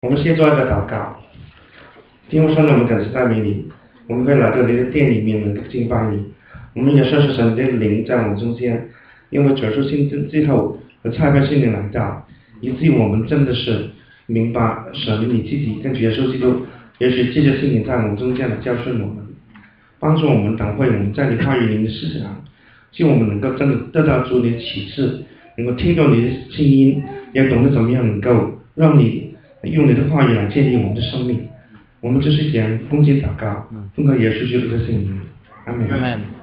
我们先做一个祷告。天父上帝，我们感谢赞美你，我们可以来到你的殿里面能够敬拜你。我们也算是神的灵在我们中间，因为主耶稣信之后和差派信灵来到，以至于我们真的是明白神你自己跟主耶稣基督，也许借着信灵在我们中间来教训我们，帮助我们等会我们在你话语里面的思想，希望我们能够真的得到主你的启示，能够听到你的声音，也懂得怎么样能够让你用你的话语来建立我们的生命。我們就是講恭敬禱告，奉靠耶穌基督的聖名，阿門。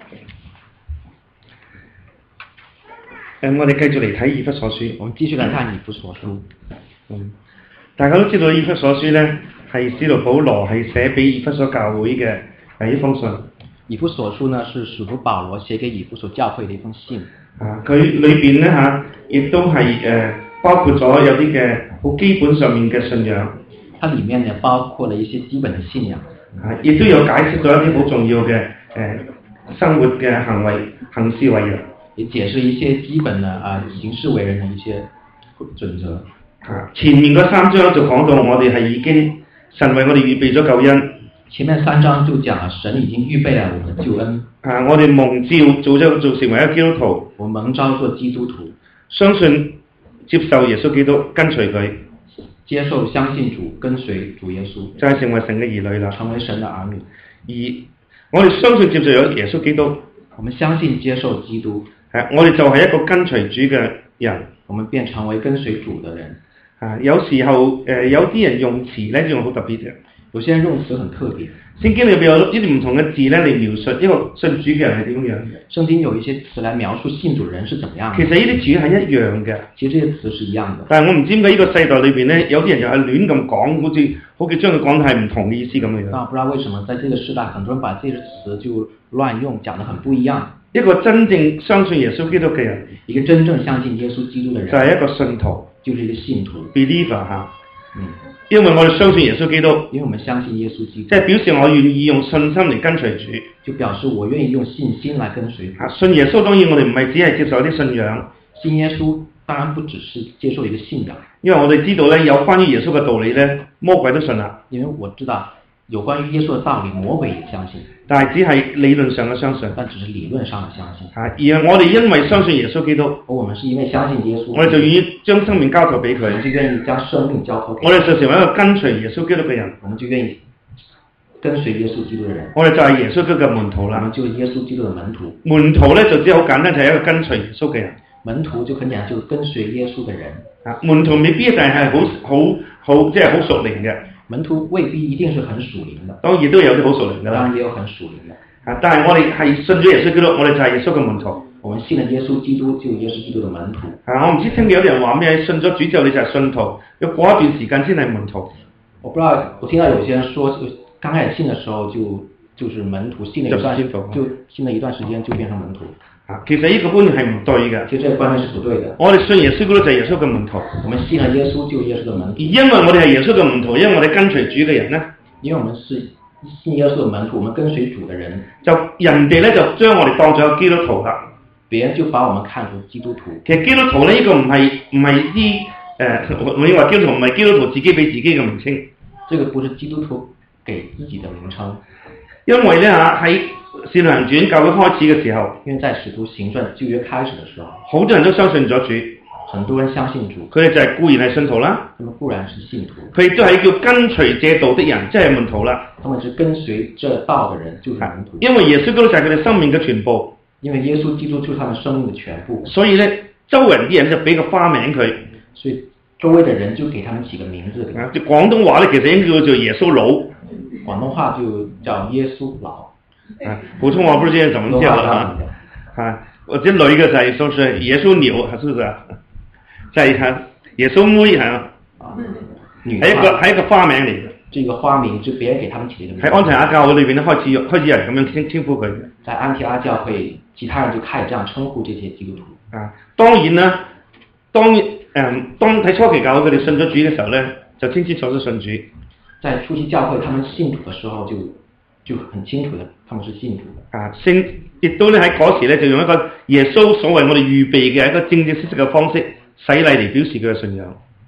我哋繼續嚟睇以弗所書， 我們繼續來看以弗所書。 大家都知道以弗所書呢係使徒保羅係寫俾以弗所教會嘅一封信。 以弗所書呢是使徒保羅寫給以弗所教會嘅一封信。 佢裏邊呢亦都係包括咗有啲嘅好基本上面嘅信仰。 它裡面呢包括了一些基本的信仰， 亦都有解釋咗一啲好重要嘅生活嘅行事為人， 也解釋一些基本的行事為人的一些準則。 前面嗰3章就講到我哋係已經神為我哋預備咗救恩。 前面3章就講了神已經預備了我們的救恩。 我哋蒙召做成為一個基督徒， 我們蒙召做基督徒， 相信接受耶穌基督，跟隨佢。 接受相信主，跟隨主耶穌， 就係成為神嘅兒女啦。 成為神的兒女。 而我哋相信接受咗耶穌基督， 我們相信接受基督， 我哋就係一個跟隨主嘅人， 我們便成為跟隨主的人。 有時候有啲人用詞咧用好特別嘅， 有些人用詞很特別。 聖經裏邊有呢啲唔同嘅字咧嚟描述一個信主嘅人係點樣嘅。 聖經有一些詞來描述信主人是怎麼樣的。 其實呢啲詞係一樣嘅， 其實這些詞是一樣的。 但係我唔知點解呢個世代裏邊咧，有啲人又係亂咁講，好似將佢講係唔同嘅意思咁樣。 但我不知道為什麼在這個時代，很多人把這些詞就亂用，講得很不一樣。 一個真正相信耶穌基督嘅人， 一個真正相信耶穌基督嘅人， 就係一個信徒， 就是一個信徒 believer 嚇。因為我哋相信耶穌基督， 因為我們相信耶穌基督， 即係表示我願意用信心嚟跟隨主， 就表示我願意用信心來跟隨主。 信耶穌當然我哋唔係只係接受啲信仰， 信耶穌當然不只是接受一個信仰， 因為我哋知道咧有關於耶穌嘅道理咧，魔鬼都信啦。 因為我知道有關於耶穌嘅道理，魔鬼也相信， 但係只係理論上嘅相信， 但只是理論上嘅相信。 而我哋因為相信耶穌基督， 我們是因為相信耶穌， 我哋就願意將生命交託俾佢， 我們就願意將生命交託給佢， 我哋就成為一個跟隨耶穌基督嘅人， 我們就願意跟隨耶穌基督嘅人， 我哋就係耶穌基督嘅門徒啦。 我們就是耶穌基督嘅門徒。 門徒咧就只係好簡單，就係一個跟隨耶穌嘅人。 門徒就很簡單，就跟隨耶穌嘅人。 門徒未必一定係好即係好屬靈嘅。 門徒未必一定是很屬靈的， 當然都有啲好屬靈㗎啦。 當然也有很屬靈的。 但係我哋係信咗耶穌基督，我哋就係耶穌嘅門徒。 我們信了耶穌基督，就耶穌基督的門徒。 我唔知聽有啲人話咩，信咗主之後你就係信徒，要過一段時間先係門徒。 我不知道，我聽到有些人說，剛開始信的時候就是門徒，信了一段時間就變成門徒。 其實呢個觀念係唔對嘅。 其實這個觀念是不對的。 我哋信耶穌基督就係耶穌嘅門徒。 我們信了耶穌就耶穌的門徒。 因為我哋係耶穌嘅門徒，因為我哋跟隨主嘅人呢， 因為我們是信耶穌的門徒，我們跟隨主的人， 就人哋咧就將我哋當咗基督徒啦。 別人就把我們看作基督徒。 其實基督徒呢，呢個唔係啲我認為基督徒唔係基督徒自己俾自己嘅名稱。 這個不是基督徒給自己的名稱。 因為咧喺使徒行傳教會開始嘅時候， 因為在使徒行傳舊約開始的時候， 好多人都相信咗主， 很多人相信主， 佢哋就係固然係信徒啦， 他們固然是信徒， 佢哋都係叫跟隨這道的人，即係門徒啦。 他們是跟隨這道的人，就是門徒。 因為耶穌基督就係佢哋生命嘅全部， 因為耶穌基督就是他們生命的全部， 所以咧周圍啲人就俾個花名佢， 所以周圍的人就給他們起個名字。 廣東話咧其實應該叫做耶穌佬， 廣東話就叫耶穌佬。 普通話不知道怎麼叫啦，或者女嘅就係說是耶穌牛，係咪啊？就係耶穌妹係啊，係一個花名嚟嘅。 這個花名就別人給他們起的名字。喺安提阿教會裏邊咧開始有人咁樣稱呼佢。 在安提阿教會，其他人就開始這樣稱呼這些基督徒。 當然啦，當喺初期教會佢哋信咗主嘅時候咧，就清清楚楚信主。 在初期教會，他們信主嘅時候就很清楚的，他們是信主的。 聖亦都咧喺嗰時咧就用一個耶穌所為我哋預備嘅一個正正式式嘅方式洗禮嚟表示佢嘅信仰。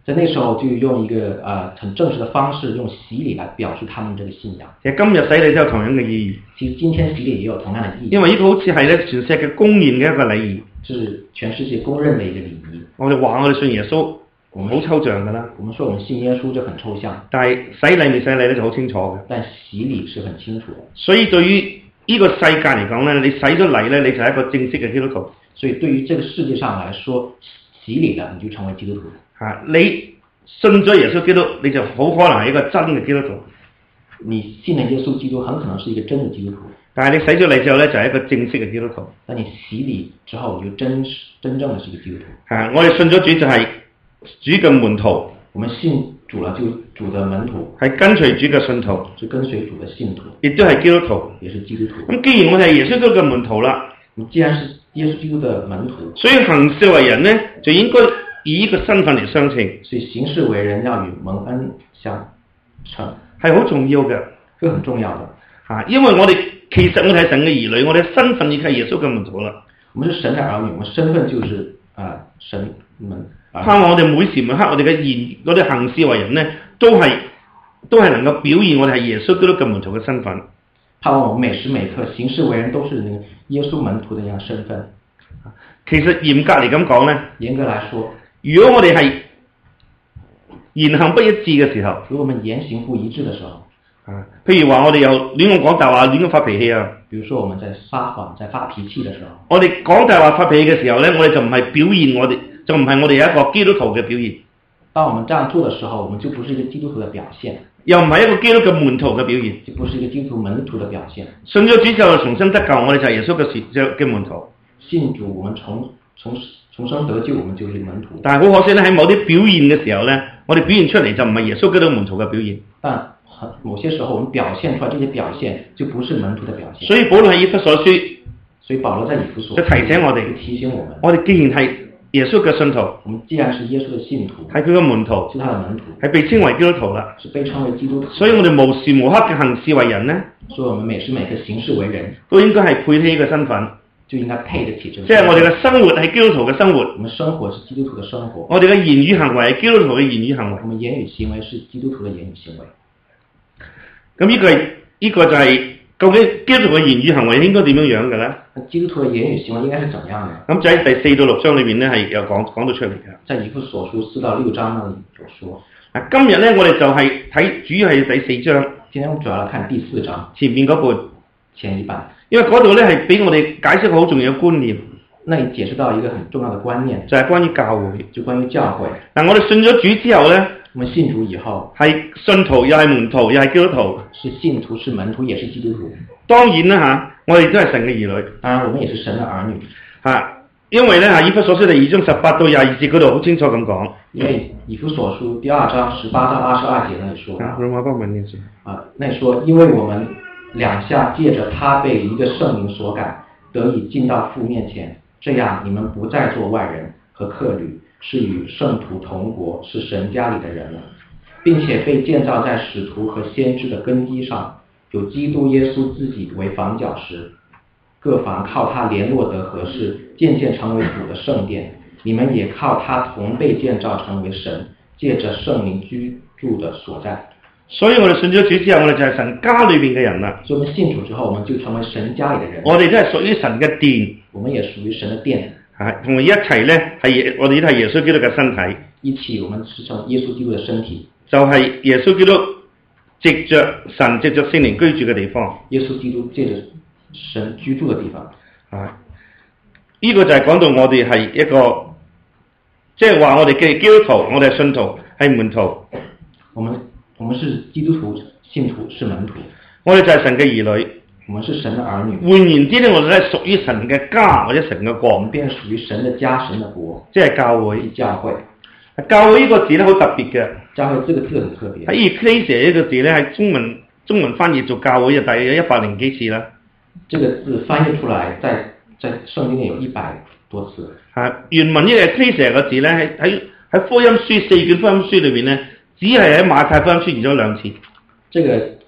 在那時候就用一個很正式的方式，用洗禮來表示他們這個信仰。 其實今日洗禮都有同樣嘅意義。 其實今天洗禮也有同樣的意義。 因為呢個好似係咧全世界公認嘅一個禮儀， 是全世界公認嘅一個禮儀。 我哋話我哋信耶穌，好抽象㗎啦。 我們說我們信耶穌就很抽象， 但係洗禮未洗禮咧就好清楚嘅。 但洗禮是很清楚的。所以對於呢個世界嚟講咧，你洗咗禮咧，你就係一個正式嘅基督徒。 所以對於這個世界上來說，洗禮了你就成為基督徒。 你信咗耶穌基督，你就好可能係一個真嘅基督徒。 你信了耶穌基督，很可能是一個真嘅基督徒。 但係你洗咗禮之後咧，就係一個正式嘅基督徒。 但你洗禮之後，你就真正嘅是一個基督徒。 我哋信咗主就係主嘅門徒。 我們信主了就主的門徒。係跟隨主嘅信徒。 是跟隨主的信徒。 亦都係基督徒。 也是基督徒。 咁既然我哋係耶穌基督嘅門徒啦， 你既然是耶穌基督的門徒， 所以行事為人呢，就應該以呢個身份嚟相稱。 所以行事為人要與蒙恩相稱， 係好重要嘅， 係很重要嘅。 因為其實我哋係神嘅兒女，我哋身份已經係耶穌嘅門徒啦。 我們是神嘅兒女，我們身份就是神門。 盼望我哋每時每刻我哋嘅行事為人呢，都係能夠表現我哋係耶穌基督嘅門徒嘅身份。 盼望我們每時每刻行事為人都是那個耶穌門徒的樣身份。 其實嚴格嚟咁講呢， 嚴格來說， 如果我哋係言行不一致嘅時候， 如果我們言行不一致的時候， 譬如話我哋又亂咁講大話，亂咁發脾氣啊。 比如說我們在撒謊、在發脾氣的時候， 我哋講大話發脾氣嘅時候呢，我哋就唔係表現就唔係我哋有一個基督徒嘅表現。 當我們這樣做的時候，我們就不是一個基督徒的表現， 又唔係一個基督嘅門徒嘅表現， 就不是一個基督徒門徒的表現。 信咗主之後重新得救，我哋就係耶穌嘅門徒。 信主，我們重生得救，我們就是門徒。 但係好可惜咧，喺某啲表現嘅時候呢，我哋表現出嚟就唔係耶穌基督門徒嘅表現。 但某些時候，我們表現出來這些表現就不是門徒的表現。 所以保羅喺以弗所書， 所以保羅在以弗所就提醒我哋，我哋既然係耶穌嘅信徒， 我們既然是耶穌的信徒， 係佢嘅門徒， 是他的門徒， 係被稱為基督徒啦， 是被稱為基督徒。 所以我哋無時無刻嘅行事為人呢， 所以我們每時每刻行事為人， 都應該係配呢個身份， 就應該配得起這個。 即係我哋嘅生活係基督徒嘅生活， 我們生活是基督徒嘅生活。 我哋嘅言語行為係基督徒嘅言語行為， 我們言語行為是基督徒嘅言語行為。 咁呢個就係究竟基督徒嘅言語行為應該點樣樣嘅咧？ 基督徒嘅言語行為應該是怎樣嘅？ 咁就喺第4到6章裏面咧係有講到出嚟嘅。 在以弗所書4到6章那裡有說。 今日咧我哋就係睇主要係第4章。 今天我們主要來看第4章前面嗰半， 前一半， 因為嗰度咧係俾我哋解釋好重要嘅觀念。 那裡解釋到一個很重要的觀念， 就係關於教會， 就關於教會。 嗱，我哋信咗主之後咧， 我們信主以後係信徒又係門徒又係基督徒， 是信徒是門徒也是基督徒。 當然啦我哋都係神嘅兒女。 當然，我們也是神的兒女。 因為咧以弗所書第2章18到22節嗰度好清楚咁講。 因為以弗所書第2章18到22節那裡說。那裡說，因為我們兩下借着他被一個聖靈所改，得以進到父面前，這樣你們不再做外人和客旅，是與聖徒同國，是神家裡的人了，並且被建造在使徒和先知的根基上，有基督耶穌自己為房角石，各房靠他聯絡得合適，漸漸成為主的聖殿。你們也靠他同被建造成為神，借着聖靈居住的所在。 所以我哋信咗主之後，我哋就係神家裏面嘅人啦。 所以我們信主之後，我們就成為神家裡嘅人。 我哋都係屬於神嘅殿， 我們也屬於神嘅殿。 同埋一齊咧，我哋都係耶穌基督嘅身體。 一起，我們是成耶穌基督嘅身體。 就係耶穌基督藉着神藉着聖靈居住嘅地方。 耶穌基督借着神居住嘅地方。 呢個就係講到我哋係一個，即係話我哋嘅基督徒，我哋係信徒，係門徒。 我們是基督徒，信徒是門徒。 我哋就係神嘅兒女。 我們是神的兒女。 換言之咧，我哋咧屬於神嘅家或者神嘅國。 我們便屬於神的家、神的國， 即係教會。 教會。 教會呢個字咧好特別嘅。 教會這個字很特別。 喺 Ecclesia 呢個字咧喺中文翻譯做教會就大約100幾次啦。 這個字翻譯出來，在聖經裏有100多次。 原文呢個 Ecclesia 個字咧喺福音書4卷福音書裏面咧，只係喺馬太福音出現咗2次。 這個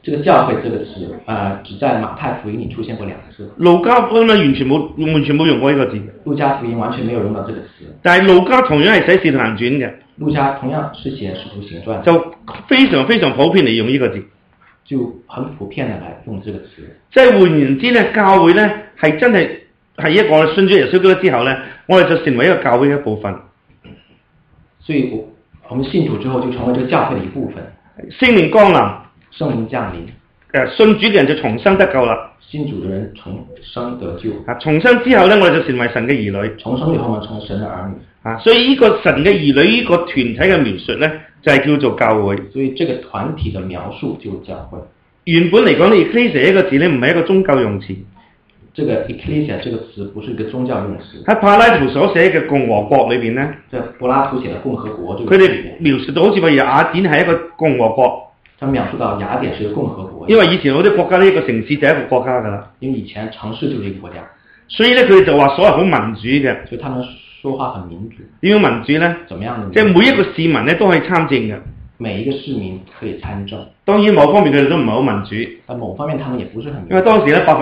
這個教會這個詞只在馬太福音裏出現過2次。 路加福音咧完全冇用過呢個字。 路加福音完全沒有用到這個詞。但係路加同樣係寫《使徒行傳》嘅。 路加同樣是寫《使徒行傳》。 就非常非常普遍嚟用呢個字。 就很普遍地來用這個詞。 即係換言之咧，教會咧係真係一個信主耶穌基督之後咧，我哋就成為一個教會嘅一部分。 所以我們信主之後就成為這個教會的一部分。 聖靈降臨。 聖靈降臨， 信主嘅人就重生得救啦。 信主嘅人重生得救。 重生之後咧，我哋就成為神嘅兒女。 重生以後，我們成為神嘅兒女。 所以呢個神嘅兒女呢個團體嘅描述咧，就係叫做教會。 所以這個團體嘅描述就是教會。 原本嚟講呢 ecclesia 一個字咧，唔係一個宗教用詞。 這個 ecclesia 這個詞不是一個宗教用詞。 喺柏拉圖所寫嘅共和國裏邊咧， 在柏拉圖寫嘅共和國， 佢哋描述到好似話雅典係一個共和國。 他描述到雅典是一個共和國。 因為以前好多國家呢，一個城市就係一個國家㗎啦。 因為以前城市就是一個國家。 所以咧，佢哋就話所謂好民主嘅。 所以他們說話很民主。 點樣民主咧？ 怎麼樣呢？ 即係每一個市民咧都可以參政嘅。 每一個市民可以參政。 當然某方面佢哋都唔係好民主。 但某方面他們也不是很民主。 因為當時咧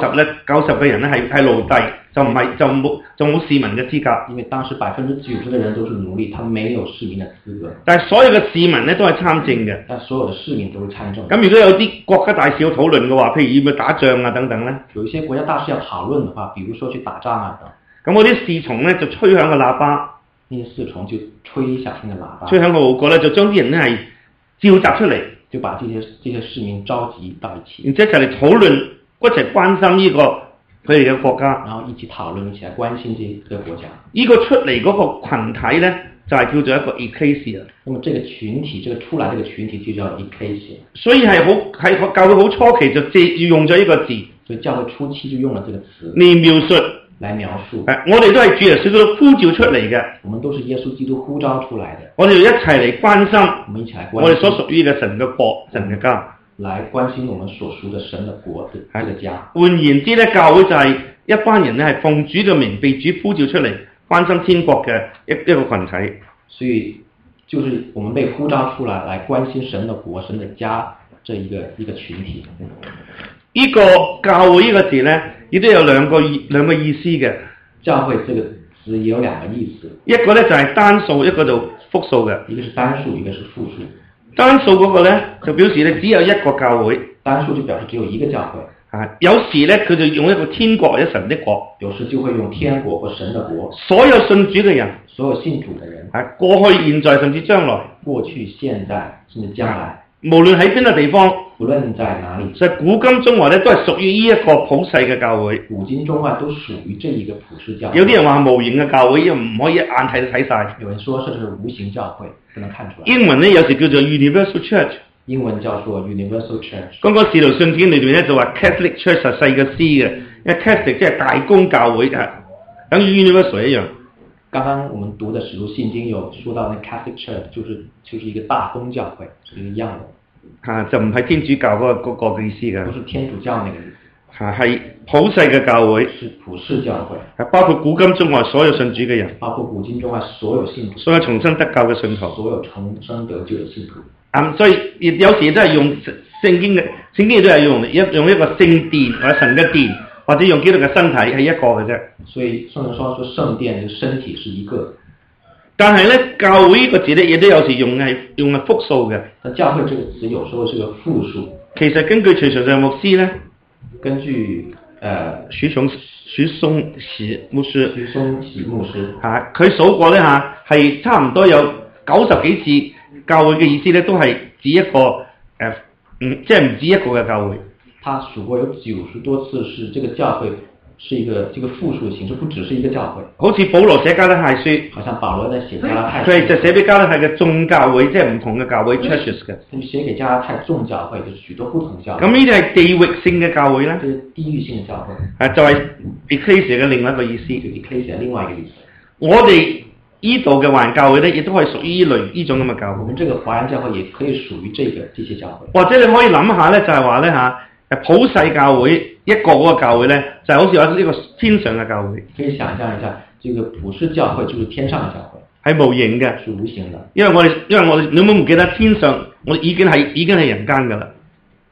90%嘅人咧係奴隸，就冇市民嘅資格。 因為當時90%嘅人都是奴隸，他沒有市民嘅資格。 但係所有嘅市民咧都係參政嘅。 但所有嘅市民都是參政。 咁如果有啲國家大事要討論嘅話，譬如要唔要打仗啊等等咧？ 有一些國家大事要討論嘅話，比如說去打仗啊等。 咁嗰啲侍從咧就吹響個喇叭。 呢啲侍從就吹響嘅喇叭。 吹響個號角咧，就將啲人咧係召集出嚟， 就把這些市民召集到一起， 然之後就嚟討論，一齊關心呢個佢哋嘅國家， 然後一起討論，一起來關心這個國家。 呢個出嚟嗰個群體咧，就係叫做一個 ecclesia。 那麼這個群體，這個出來這個群體就叫 ecclesia。 所以係教會好初期就用咗呢個字， 所以教會初期就用了這個詞嚟描述。 來描述， 我哋都係主耶穌基督呼召出嚟嘅。 我們都是耶穌基督呼召出來的。 我哋要一齊嚟關心， 我們一起來關心我哋所屬於嘅神嘅國、神嘅家， 來關心我們所屬的神的國的這個家。 換言之咧，教會就係一班人咧係奉主嘅名被主呼召出嚟關心天國嘅一個群體。 所以就是我們被呼召出來，來關心神的國、神的家這一個群體。 呢個教會呢個字咧，亦都有兩個意思嘅。 教會這個詞也有2個意思， 一個咧就係單數，一個就複數嘅。 一個是單數，一個是複數。 單數嗰個咧就表示咧只有一個教會， 單數就表示只有一個教會。 有時咧佢就用一個天國或者神的國， 有時就會用天國或神的國。 所有信主嘅人， 所有信主嘅人， 過去、現在甚至將來， 過去、現在甚至將來， 無論喺邊個地方， 無論在哪裡， 其實古今中外咧都係屬於呢一個普世嘅教會。 古今中外都屬於這一個普世教會。 有啲人話無形嘅教會，因為唔可以一眼睇就睇晒。 有人說這是無形教會，不能看出來。 英文咧有時叫做 Universal Church， 英文叫做 Universal Church。 嗰個使徒信經裏面咧就話 Catholic Church 係細個 C 嘅，因為 Catholic 即係大公教會啊，等於 Universal 一樣。 剛剛我們讀的使徒信經有說到，那 Catholic Church 就是一個大公教會，是一樣的。 就唔係天主教嗰個嘅意思嘅。 不是天主教那個意思。 係普世嘅教會。 是普世教會。 包括古今中外所有信主嘅人。 包括古今中外所有信徒。 所有重生得救嘅信徒。 所有重生得救嘅信徒。 所以有時都係用聖經亦都係用一個聖殿或者神嘅殿，或者用基督嘅身體係一個嘅啫。 所以聖人說聖殿嘅身體是一個。 但係咧，教會呢個字咧，亦都有時用係複數嘅。 但教會這個詞有時候是個複數。其實根據徐常常牧師咧， 根據徐松喜牧師佢數過咧係差唔多有90幾次教會嘅意思咧，都係指一個即係唔止一個嘅教會。 他數過有90多次是這個教會。是一個這個複數的形式，不只是一個教會。 好似保羅寫加拉太書， 好像保羅在寫加拉太書。 佢就寫俾加拉太嘅眾教會，即係唔同嘅教會 churches 嘅。 佢寫給加拉太眾教會，就是許多不同教會。 咁呢啲係地域性嘅教會咧？ 就是地域性嘅教會。 就係 ecclesia 嘅另外一個意思。 ecclesia 另外一個意思。 我哋呢度嘅華人教會咧，亦都可以屬於呢種咁嘅教會。 我們這個華人教會也可以屬於這些教會。 或者你可以諗下咧，就係話咧普世教會一個嗰個教會咧，就好似話呢個天上嘅教會。 可以想象一下，這個普世教會就是天上嘅教會， 係無形嘅， 是無形的。 因為我哋你有冇唔記得天上我哋已經係人間噶啦。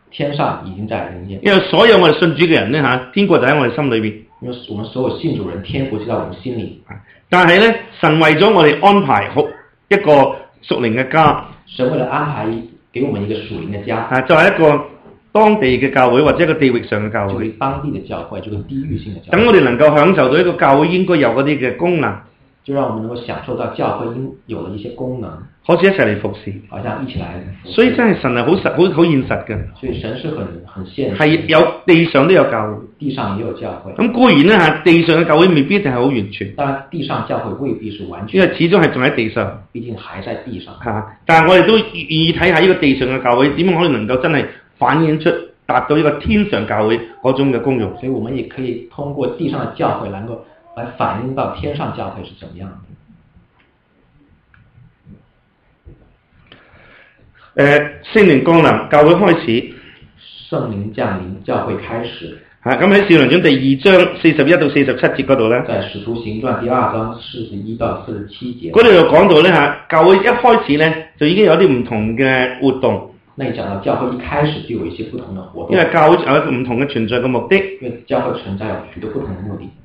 天上已經在人間。 因為所有我哋信主嘅人咧天國就喺我哋心裏邊。 因為我們所有信主人，天國就在我們心裏。 但係咧，神為咗我哋安排好一個屬靈嘅家。 神為了安排給我們一個屬靈嘅家。 就係一個當地嘅教會或者一個地域上嘅教會。 當地嘅教會，這個地域性嘅教會。 等我哋能夠享受到一個教會應該有嗰啲嘅功能。 就讓我們能夠享受到教會應有的一些功能， 好似一齊嚟服侍， 好像一起來服侍。 所以真係神係好現實嘅。 所以神是很現實。 係有地上都有教會， 地上也有教會。 咁固然咧地上嘅教會未必一定係好完全。 當然地上教會未必是完全， 因為始終係仲喺地上， 畢竟還在地上。 但係我哋都願意睇下呢個地上嘅教會點樣可以能夠真係反映出達到呢個天上教會嗰種嘅功用。 所以我們也可以通過地上嘅教會能夠來反映到天上教會是怎麼樣的。 聖靈降臨，教會開始。 聖靈降臨，教會開始。 咁喺《使徒行傳》第2章41到47節嗰度咧， 在《使徒行傳》第2章41到47節， 嗰度就講到咧教會一開始咧就已經有啲唔同嘅活動。 那你講到教會一開始就有一些不同的活動， 因為教會有一個唔同嘅存在嘅目的。 因為教會存在有許多不同的目的。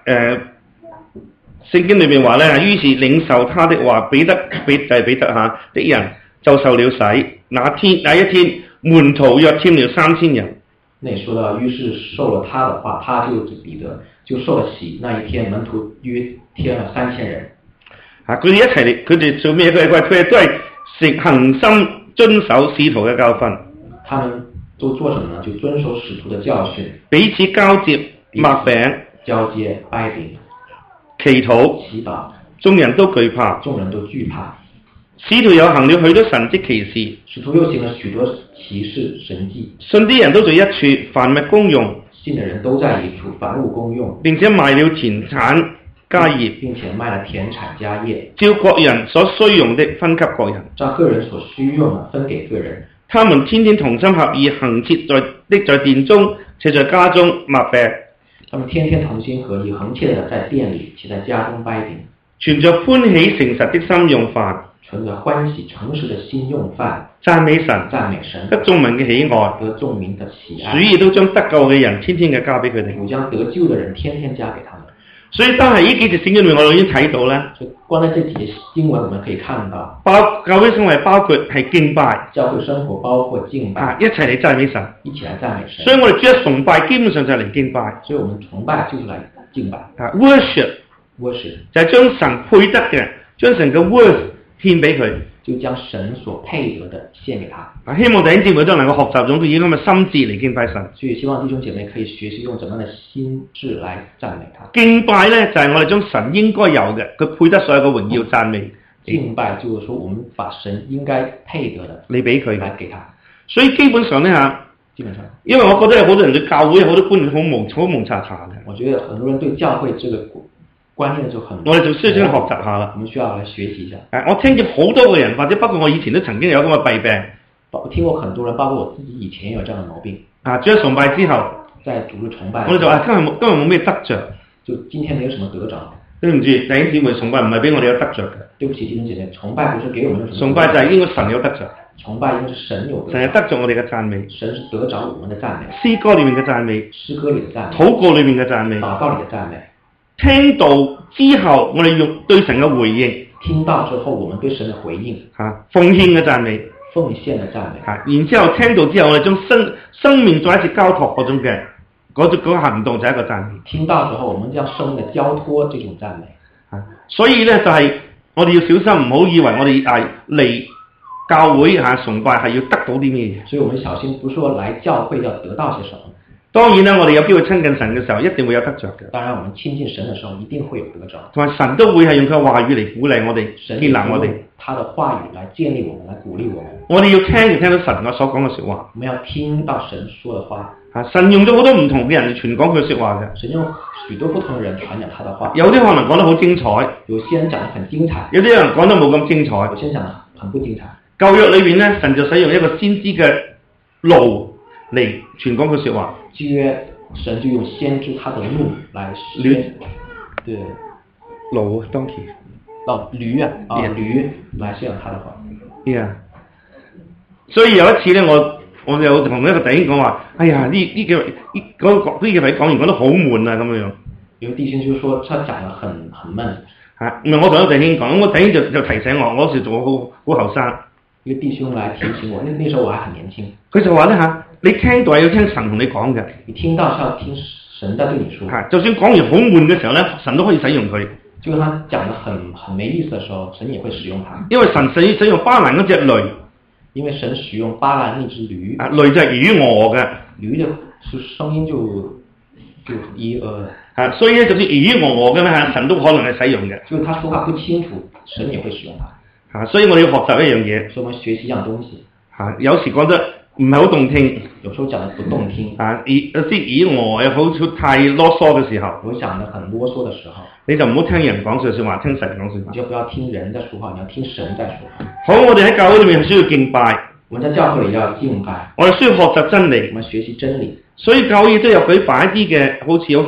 聖經裏面話咧，於是領受他的話，彼得的人就受了洗。那一天，門徒約添了3000人。 那說到，於是受了他的話，他就是彼得，就受了洗。那一天，門徒約添了3000人。 佢哋一齊嚟，佢哋做咩？佢哋都係恒心遵守使徒嘅教訓。 他們都做什麼呢？就遵守使徒的教訓， 彼此交接擘餅， 交接掰餅， 祈禱，眾人都懼怕。使徒又行了許多神蹟奇事， 使徒又行了許多奇事神蹟。 信啲人都在一處，凡物公用。 信的人都在一處，凡物公用。 並且賣了田產家業， 並且賣了田產家業， 照各人所需用的分給各人， 照個人所需用的分給個人。 他們天天同心合意，恆切在殿中，且在家中擘餅。 他們天天同心合意，恆切地在殿裏，且在家中掰餅。 存着歡喜誠實的心用飯， 存着歡喜誠實的心用飯， 讚美神，得眾民嘅喜愛， 得眾民的喜愛。 主亦都將得救嘅人天天嘅交俾佢哋， 主將得救嘅人天天加給他們。 所以當係呢幾節聖經裏面，我哋已經睇到咧。 關於這幾節經文，我們可以看到， 教會生活包括係敬拜， 教會生活包括敬拜， 一齊嚟讚美神， 一起來讚美神。 所以我哋主日崇拜基本上就係嚟敬拜， 所以我們崇拜就是嚟敬拜。 worship 就係將神配得嘅，將神嘅 worth 獻俾佢， 就將神所配得的獻給他。 希望弟兄姊妹都能夠學習用佢咁嘅心智嚟敬拜神。 所以希望弟兄姐妹可以學習用怎樣的心智來讚美他。 敬拜咧就係我哋將神應該有嘅，佢配得所有嘅榮耀讚美。 敬拜就是說，我們把神應該配得的你俾佢， 來給他。 所以基本上咧基本上，因為我覺得有好多人對教會有好多觀念好蒙查查嘅。 我覺得很多人對教會這個觀念就很， 我哋就需要學習下啦。 我們需要來學習一下。 我聽見好多個人，或者包括我以前都曾經有咁嘅弊病。 我聽過很多人，包括我自己以前也有這樣的毛病。 主日崇拜之後， 在主日崇拜， 我哋就話今日冇咩得着， 就今天沒有什麼得着。 對唔住，弟兄姊妹，崇拜唔係俾我哋有得着嘅。 對不起，弟兄姐妹，崇拜不是給我們有什麼得着。 崇拜就係應該神有得着。 崇拜應該是神有得着。 神係得着我哋嘅讚美。 神是得着我們的讚美。 詩歌裏面嘅讚美， 詩歌裏的讚美， 禱告裏面嘅讚美， 禱告裏的讚美。 聽到之後，我哋用對神嘅回應。 聽到之後，我們對神的回應。 奉獻嘅讚美。 奉獻的讚美。 然之後聽到之後，我哋將生命再一次交託嗰種嘅嗰個行動就係一個讚美。 聽到之後，我們將生命的交託這種讚美。 所以咧就係我哋要小心，唔好以為我哋嚟教會崇拜係要得到啲咩嘢。 所以我們小心，不是說來教會要得到些什麼。 當然啦，我哋有機會親近神嘅時候，一定會有得着嘅。 當然，我們親近神嘅時候，一定會有得着。 同埋神都會係用佢嘅話語嚟鼓勵我哋，建立我哋。 他的話語來建立我們，來鼓勵我們。 我哋要聽就聽到神所講嘅說話。 我們要聽到神說的話。 神用咗好多唔同嘅人嚟傳講佢嘅說話嘅。 神用許多不同嘅人傳講他的話。 有啲可能講得好精彩， 有些人講得很精彩， 有啲人講得冇咁精彩， 有些人講得很不精彩。 舊約裏面咧，神就使用一個先知嘅路嚟傳講佢說話。 舊約神就用先知他的路來宣，對， 驢 donkey， 驢驢來宣揚他的話。 所以有一次咧， 我有同一個弟兄講話，哎呀呢幾位講完講得好悶啊咁樣。 有弟兄就說他講得很悶。 唔係我同一個弟兄講，我弟兄就提醒我，我嗰時仲好後生。 一個弟兄來提醒我，那時候我還很年輕。 佢就話咧你聽到係要聽神同你講嘅。 你聽到是要聽神在對你說。 就算講完好悶嘅時候咧，神都可以使用佢。 就他講得很沒意思的時候，神也會使用他。 因為神使用巴蘭嗰隻驢。 因為神使用巴蘭那隻驢。 驢就係耳我嘅。 驢的聲音就所以咧，就算耳我嘅咧，神都可能係使用嘅。 就是他說話不清楚，神也會使用他。 所以我哋要學習一樣嘢。 所以我們學習一樣東西。 有時講得唔係好動聽。 有時候講得不動聽。 耳我又好似太囉嗦嘅時候。 我講得很囉嗦的時候。 你就唔好聽人講說話，聽神講說話。 你就不要聽人在說話，你要聽神在說話。 好，我哋喺教會裏面需要敬拜。 我們在教會裏要敬拜。 我哋需要學習真理。 我們學習真理。 所以教會都有舉辦一啲嘅，好似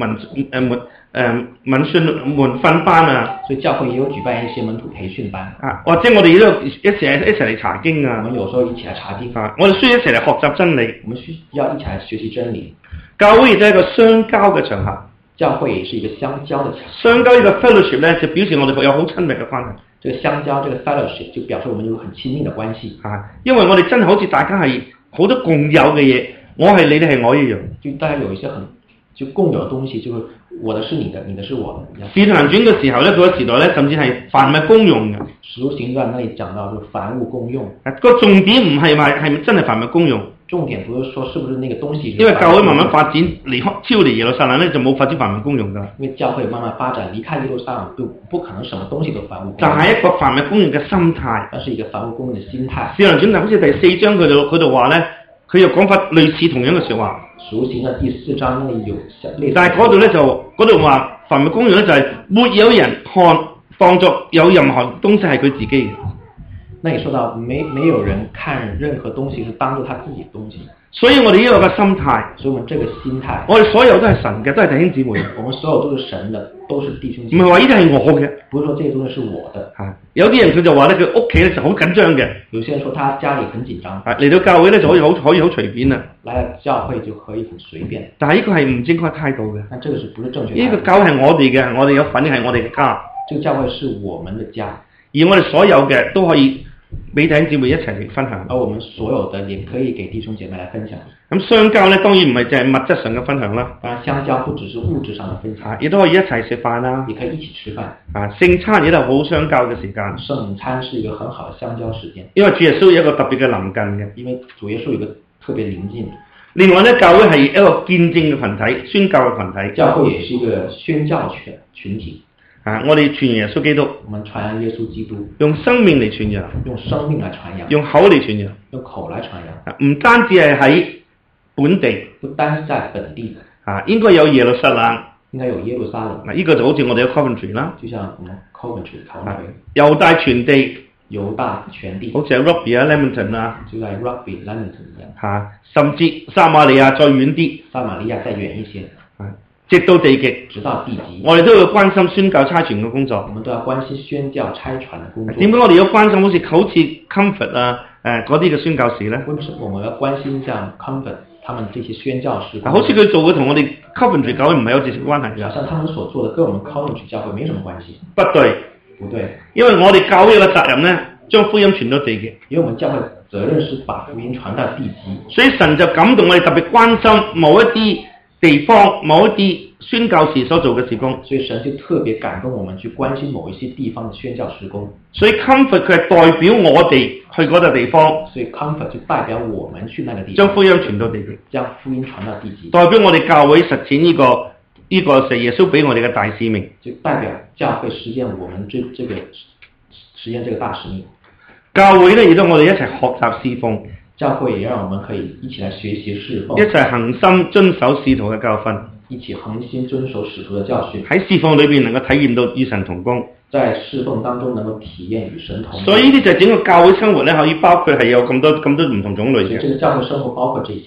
文訓門訓班啊。 所以教會也有舉辦一些門徒培訓班。 或者我哋都一齊嚟查經啊。 我們有時候一起來查經。 我哋需要一齊嚟學習真理。 我們需要一起來學習真理。 教會亦都係一個相交嘅場合。 教會也是一個相交的場合。 相交呢個 fellowship 咧，就表示我哋有好親密嘅關係。 這個相交，這個 fellowship 就表示我們有很親密的關係。 因為我哋真係好似大家係好多共有嘅嘢，我係你，你係我一樣。 就大家有一些就共有的東西，就是我的是你的，你的是我的。 使徒行傳嘅時候咧，嗰個時代咧，甚至係凡物公用嘅。 使徒行傳那裡講到，就凡物公用。 個重點唔係話係咪真係凡物公用。 重點不是說是不是那個東西。 因為教會慢慢發展超離耶路撒冷咧，就冇發展凡物公用㗎。 因為教會慢慢發展離開耶路撒冷，就不可能什麼東西都凡物公用。 就係一個凡物公用嘅心態。 那是一個凡物公用嘅心態。 使徒行傳好似第4章佢度話咧，佢又講法類似同樣嘅説話。 使徒行傳第4章那裡有類似。 但係嗰度咧嗰度話凡物公用咧就係沒有人當作有任何東西係佢自己嘅。 那你說到沒有人看任何東西是當作他自己的東西。 所以我哋呢個嘅心態， 所以我們這個心態， 我哋所有都係神嘅，都係弟兄姊妹。 我們所有都是神的，都是弟兄姊妹。 唔係話呢啲係我嘅， 不是說這些東西是我的。 有啲人佢就話咧，佢屋企咧就好緊張嘅。 有些人說他家裡很緊張。 嚟到教會咧就可以好隨便啦。 來到教會就可以很隨便。 但係呢個係唔正確態度嘅。 但這個是不是正確？ 呢個教會係我哋嘅，我哋有份係我哋嘅家。 這個教會是我們的家， 而我哋所有嘅都可以俾弟兄姊妹一齊嚟分享。 而我們所有的也可以給弟兄姐妹來分享。 咁相交咧當然唔係淨係物質上嘅分享啦。 當然相交不只是物質上的分享， 亦都可以一齊食飯啦。 也可以一起吃飯。 聖餐亦都係好相交嘅時間。 聖餐是一個很好的相交時間。 因為主耶穌有一個特別嘅臨近嘅。 因為主耶穌有一個特別臨近。 另外咧，教會係一個見證嘅群體，宣教嘅群體。 教會也是一個宣教群體。 我哋傳耶穌基督， 我們傳揚耶穌基督， 用生命嚟傳揚， 用生命來傳揚， 用口嚟傳揚， 用口來傳揚。 唔單止係喺本地， 不單是在本地， 應該有耶路撒冷， 應該有耶路撒冷。 呢個就好似我哋嘅 Coventry 啦， 就像我們 Coventry， 猶大全地， 猶大全地， 好似喺 Rugby 啊、Leamington 啊， 就在 Rugby、Leamington 一樣。 甚至撒瑪利亞再遠啲， 撒瑪利亞再遠一些。 直到地極， 直到地極， 我哋都要關心宣教差傳嘅工作。 我們都要關心宣教差傳嘅工作。 點解我哋要關心好似 Comfort 啊嗰啲嘅宣教士咧？ 為什麼我們要關心像 Comfort 他們這些宣教士？ 好似佢做嘅同我哋 Coventry 教會唔係有直接關係嘅。 好像他們所做的跟我們 Coventry 教會沒什麼關係。 不對， 不對， 因為我哋教會嘅責任咧，將福音傳到地極。 因為我們教會責任是把福音傳到地極。 所以神就感動我哋特別關心某一啲地方、某一啲宣教士所做嘅事工， 所以神就特別感動我們去關心某一些地方的宣教事工。 所以 Comfort 佢係代表我哋去嗰笪地方， 所以 Comfort 就代表我們去那個地方， 將福音傳到地極， 將福音傳到地極， 代表我哋教會實踐呢個係耶穌俾我哋嘅大使命， 就代表教會實現我們這個實現這個大使命。 教會咧亦都我哋一齊學習侍奉。 教會也讓我們可以一起來學習侍奉， 一齊恒心遵守使徒嘅教訓， 一起恒心遵守使徒的教訓， 喺侍奉裏邊能夠體驗到與神同工， 在侍奉當中能夠體驗與神同工。 所以呢啲就係整個教會生活咧，可以包括係有咁多唔同種類嘅。 這個教會生活包括這些。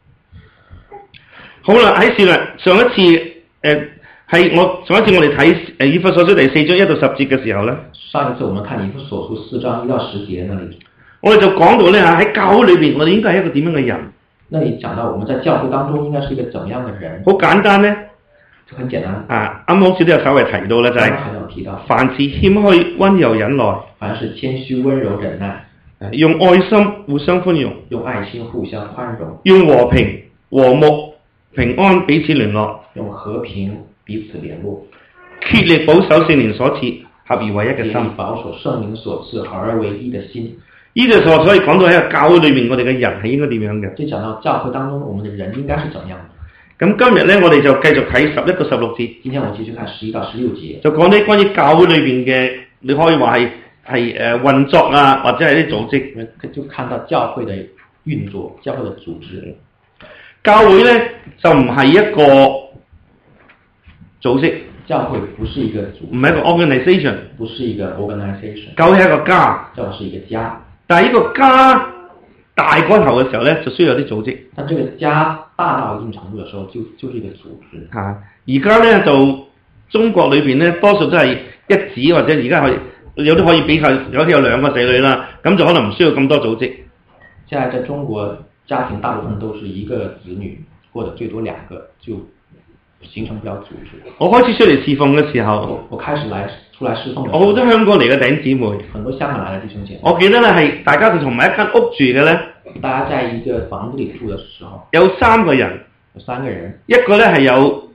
好啦，喺上一次我哋睇以弗所書第4章1到10節嘅時候咧， 上一次我們看以弗所書4章1到10節那裡。 我哋就講到咧喺教會裏邊，我哋應該係一個點樣嘅人？ 那你講到我們在教會當中應該是一個怎麼樣嘅人？ 好簡單咧， 就很簡單。 啱好似都有稍微提到咧，就係凡事謙虛、溫柔忍耐， 凡是謙虛、溫柔忍耐， 用愛心互相寬容， 用愛心互相寬容， 用和平、和睦、平安彼此聯絡， 用和平彼此聯絡， 竭力保守聖靈所賜合而為一嘅心， 保守聖靈所賜合而為一嘅心。 呢個所以講到喺個教會裏面，我哋嘅人係應該點樣嘅？ 就講到教會當中，我們嘅人應該是怎樣的？ 咁今日咧，我哋就繼續睇11到16節。 今天我繼續看11到16節， 就講啲關於教會裏邊嘅，你可以話係運作啊，或者係啲組織。 就看到教會嘅運作，教會嘅組織。 教會咧就唔係一個組織， 教會不是一個組織， 唔係一個 organization， 不是一個 organization。 教會係一個家， 教會是一個家。 但係呢個家大過頭嘅時候咧，就需要有啲組織。 但這個家大到一定程度嘅時候，就是一個組織。 嚇！而家咧就中國裏邊咧，多數都係一子或者而家有啲可以比較，有啲有2個仔女啦，咁就可能唔需要咁多組織。 現在在中國家庭大部分都是一個子女，或者最多2個，就形成不了組織。我開始出嚟侍奉嘅時候，我開始出來侍奉嘅時候，我好多香港嚟嘅弟兄姊妹，很多香港來嘅弟兄姐妹。我記得咧係大家就同埋一間屋住嘅咧，大家在一個房子裡住嘅時候，有3個人，一個咧係有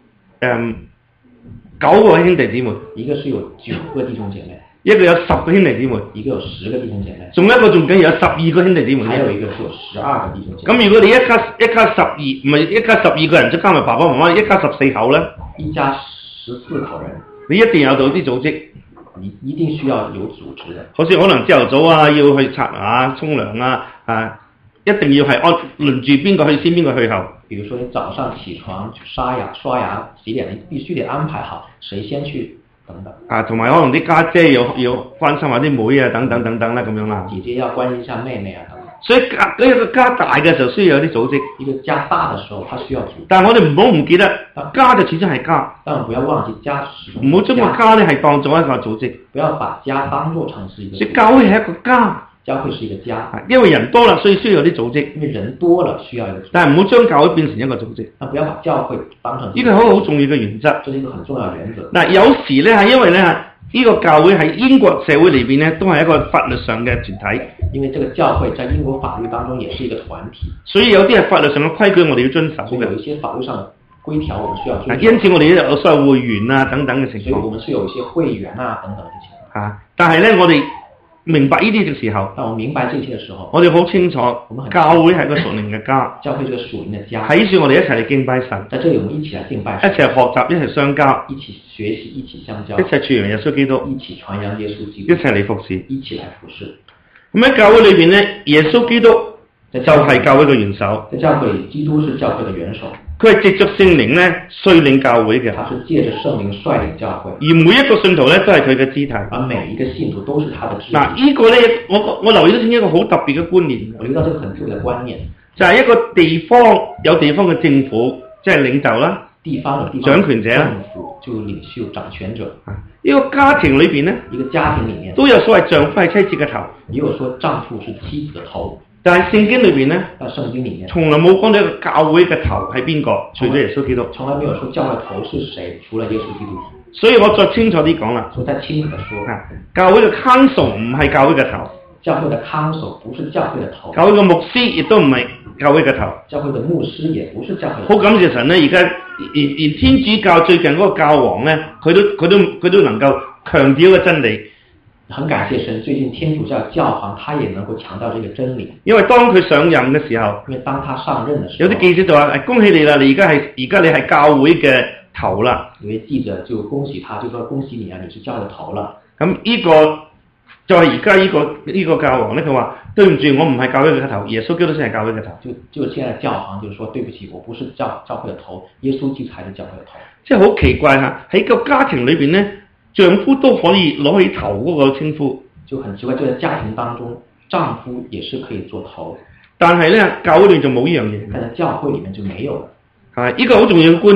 9個兄弟姊妹，一個是有9個弟兄姐妹，一個有10個兄弟姊妹，一個有10個弟兄姐妹，仲有一個仲緊要有12個兄弟姊妹，還有一個是有12個弟兄姐妹。咁如果你一家12，唔係一家12個人，再加埋爸爸媽媽，一家14口咧，一家14口人，你一定有到啲組織，你一定需要有組織嘅。好似可能朝頭早啊，要去刷牙、沖涼啊，一定要係按輪住邊個去先，邊個去後。比如說你早上起床去刷牙、洗臉，你必須得安排好誰先去等等。同埋可能啲家姐要關心下啲妹啊，等等啦，咁樣啦。姐姐要關心一下妹妹啊，等等。所以一個家大嘅時候需要有啲組織。一個家大嘅時候，它需要組織。但係我哋唔好唔記得，家就始終係家。但係不要忘記家始終。唔好將個家咧係當做一個組織。不要把家當作成是一個組織。即教會係一個家。教會是一個家，因為人多啦，所以需要有啲組織。因為人多了，需要一個組織。但係唔好將教會變成一個組織。不要把教會當成呢個好重要嘅原則。這是一個很重要嘅原則。嗱，有時咧係因為咧呢個教會喺英國社會裏邊咧都係一個法律上嘅團體。因為這個教會在英國法律當中也是一個團體。所以有啲係法律上嘅規矩我哋要遵守嘅。有一些法律上嘅規條我們需要遵守。因此我哋有所謂會員啊等等嘅情況。所以我們是有一些會員啊等等嘅情況。但係咧我哋明白呢啲嘅時候，當我明白這些嘅時候，我哋好清楚，教會係個屬靈嘅家，教會係個屬靈嘅家。喺處我哋一齊嚟敬拜神，在這裡我們一起嚟敬拜神，一齊學習，一齊相交，一起學習，一起相交，一齊傳揚耶穌基督，一起傳揚耶穌基督，一齊嚟服侍，一起嚟服侍。咁喺教會裏邊咧，耶穌基督就係教會嘅元首。在教會裡，基督是教會嘅元首。佢係藉着聖靈咧率領教會嘅。他是借着聖靈率領教會。而每一個信徒咧都係佢嘅肢體。而每一個信徒都是他的肢體。嗱，呢個咧我留意到一個好特別嘅觀念。我留意到這個很特別嘅觀念，就係一個地方有地方嘅政府，即係領袖啦。地方有掌權者，政府就領袖掌權者。呢個家庭裏邊咧，一個家庭裡面都有所謂丈夫係妻子嘅頭，也有說丈夫是妻子嘅頭。但係聖經裏邊咧，聖經裡面從來冇講到一個教會嘅頭係邊個，除咗耶穌基督。從來沒有說教會頭是誰，除了耶穌基督。所以我再清楚啲講啦，我再清楚地說，教會嘅 council 唔係教會嘅頭，教會嘅 council 不是教會嘅頭，教會嘅牧師亦都唔係教會嘅頭，教會嘅牧師也不是教會嘅頭。好感謝神咧，而家連天主教最近嗰個教皇咧，佢都能夠強調個真理。很感謝神，最近天主教教皇他也能夠強調這個真理。因為當佢上任嘅時候，因為當他上任嘅時候，有啲記者就話：恭喜你啦，你而家你係教會嘅頭啦。有啲記者就恭喜他，就說恭喜你啊，你是教會嘅頭啦。咁呢個就係而家呢個教皇咧，佢話：對唔住，我唔係教會嘅頭，耶穌基督先係教會嘅頭。就現在教皇就是說：對不起，我不是教會嘅頭，耶穌基督才是教會嘅頭。即係好奇怪嚇，喺個家庭裏邊咧，丈夫都可以攞起頭嗰個稱呼，就很奇怪。就在家庭當中，丈夫也是可以做頭，但係咧教會裏就冇呢樣嘢。但係教會裡面就沒有了。係呢個好重要嘅觀念。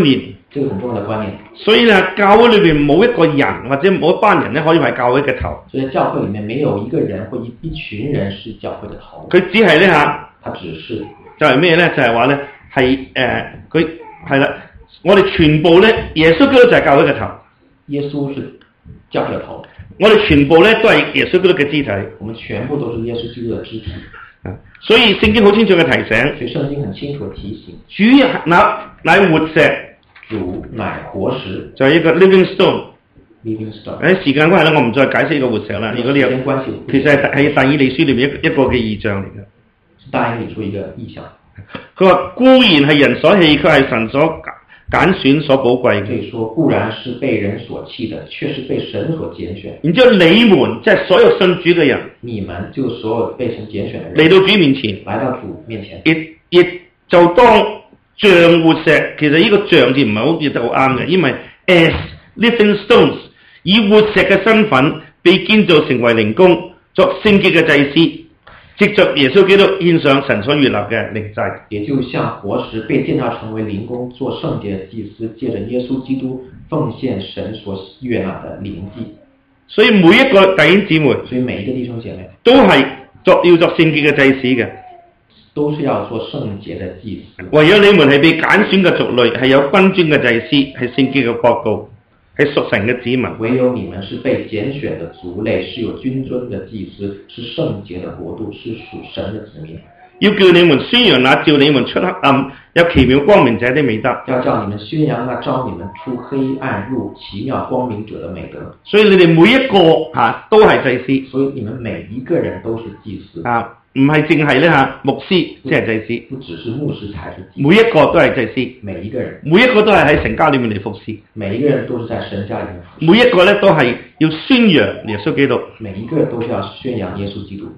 這個很重要的觀念。 所以呢，教會裏邊冇一個人或者冇一班人咧可以係教會嘅頭。 所以教會裡面沒有一個人或一群人是教會的頭。 佢只係咧嚇， 他只是就係咩咧？就係話咧係佢係啦，我哋全部咧耶穌基督就係教會嘅頭。 耶穌是教會的頭。 我哋全部咧都係耶穌基督嘅肢體。 我們全部都是耶穌基督的肢體。 所以聖經好清楚嘅提醒。 所以聖經很清楚嘅提醒。 主乃活石。 主乃活石。 就係一個 living stone。 living stone。 喺時間關係咧，我唔再解釋呢個活石啦。如果你有，其實係但以理書裏面一個嘅異象嚟嘅。 但以理書一個異象。 佢話固然係人所棄，卻係神所揀選所寶貴嘅。 可以說固然是被人所棄的，卻是被神所揀選。 然之後你們即係所有信主嘅人， 你們就所有被神揀選嘅人嚟到主面前， 來到主面前， 亦就當像活石。其實呢個像字唔係好譯得好啱嘅，因為 as living stones 以活石嘅身份被建造成為靈宮，作聖潔嘅祭司。藉着耶穌基督獻上神所悅納嘅靈祭， 也就像活石被建造成為靈宮，做聖潔的祭司，借着耶穌基督奉獻神所悅納的靈祭。 所以每一個弟兄姊妹， 所以每一個弟兄姐妹都係要作聖潔嘅祭司嘅， 都是要做聖潔的祭司。 唯有你們係被揀選嘅族類，係有君尊嘅祭司，係聖潔嘅國度，係屬神嘅子民。 唯有你們是被揀選的族類，是有君尊的祭司，是聖潔的國度，是屬神的子民。 要叫你們宣揚那照你們出黑暗有奇妙光明者的美德。 要叫你們宣揚那召你們出黑暗入奇妙光明者的美德。 所以你哋每一個都係祭司。 所以你們每一個人都是祭司。 唔係淨係咧牧師即係祭司。 不只是牧師才是祭司。 每一個都係祭司。 每一個人。 每一個都係喺神家裏面嚟服侍。 每一個人都是在神家裏面服侍。 每一個咧都係要宣揚耶穌基督。 每一個人都是要宣揚耶穌基督。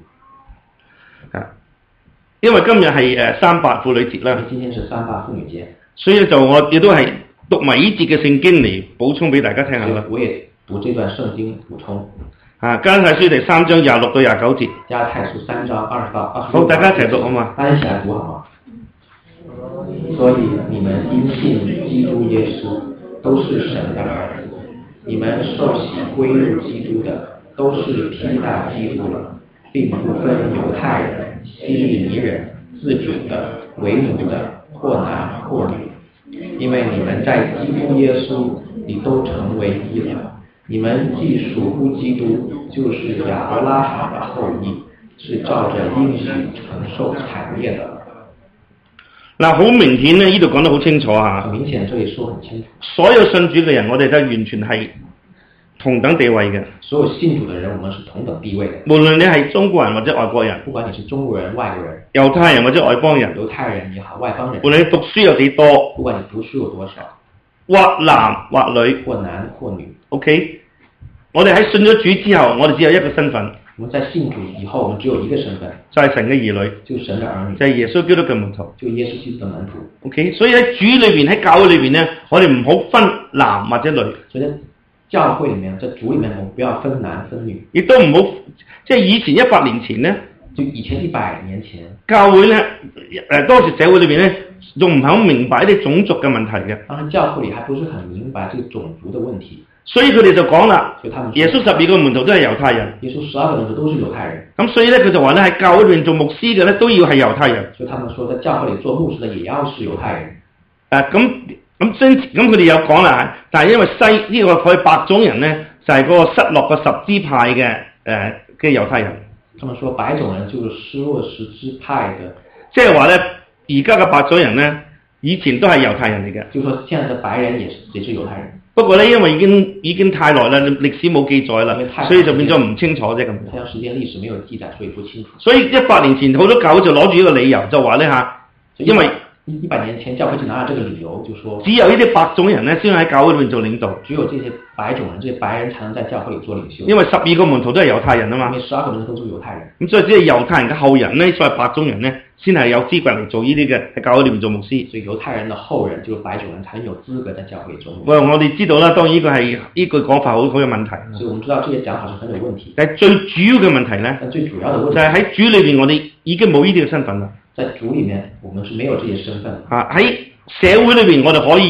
因為今日係3·8婦女節啦。 今天是3·8婦女節。 所以就我亦都係讀埋呢節嘅聖經嚟補充俾大家聽下啦。 我也讀這段聖經補充。 加拉太書第3章26到29節。 加拉太書3章20到26。 好，大家一齊讀好嘛？ 大家一起來讀好嗎？所以你們因信基督耶穌都是神的兒子，你們受洗歸入基督的都是披戴基督了，並不分猶太人、希利尼人、自主的、為奴的，或男或女，因為你們在基督耶穌裏都成為一了。你們既屬乎基督，就是亞伯拉罕的後裔，是照着應許承受產業的。 嗱，好明顯咧，呢度講得好清楚嚇。 明顯，這裡說很清楚。 所有信主嘅人，我哋都完全係同等地位嘅。 所有信主嘅人，我們是同等地位嘅。 無論你係中國人或者外國人， 不管你是中國人、外國人， 猶太人或者外邦人， 猶太人也好，外邦人， 無論你讀書有幾多， 不管你讀書有多少， 或男或女， 或男或女 ，OK。我哋喺信咗主之後，我哋只有一個身份。 我們在信主以後，我們只有一個身份， 就係神嘅兒女， 就是神的兒女， 就係耶穌基督嘅門徒， 就耶穌基督的門徒。 OK， 所以喺主裏邊，喺教會裏邊咧，我哋唔好分男或者女。 所以在教會裏面，在主裏面，我們不要分男分女， 亦都唔好，即係以前100年前咧， 就以前100年前， 教會咧，當時社會裏邊咧，仲唔係好明白一啲種族嘅問題嘅。 當時教會裏還不是很明白這個種族的問題。 所以佢哋就講啦，耶穌12個門徒都係猶太人。 耶穌12個門徒都是猶太人。 咁所以咧，佢就話咧，喺教會裏面做牧師嘅咧，都要係猶太人。 所以他們說，在教會裏做牧師嘅也要是猶太人。 咁佢哋有講啦，但係因為呢個佢白種人咧，就係嗰個失落嘅10支派嘅猶太人。 他們說白種人就是失落10支派嘅， 即係話咧，而家嘅白種人咧，以前都係猶太人嚟嘅。 就是說，現在嘅白人也是猶太人。 不過咧，因為已經太耐啦，歷史冇記載啦，所以就變咗唔清楚啫咁。 太長時間歷史沒有記載，所以不清楚。 所以100年前好多教會就攞住呢個理由，就話咧因為 100年前教會就拿咗這個理由，就說只有呢啲白種人咧，先喺教會裏面做領導。 只有這些白種人，這些白人才能在教會裏做領袖。 因為12個門徒都係猶太人啊嘛。 因為12個門徒都是猶太人。 咁所以只係猶太人嘅後人咧，所謂白種人咧，先係有資格嚟做呢啲嘅喺教會裏面做牧師。 所以猶太人的後人就是白種人，才有資格在教會做牧師。 喂，我哋知道啦，當然呢個係呢句講法好有問題。 所以我們知道這些講法是很有問題。 但係最主要嘅問題咧， 最主要的問題就係喺主裏邊，我哋已經冇呢啲嘅身份啦。 在主裡面，我們是沒有這些身份。 喺社會裏邊，我哋可以有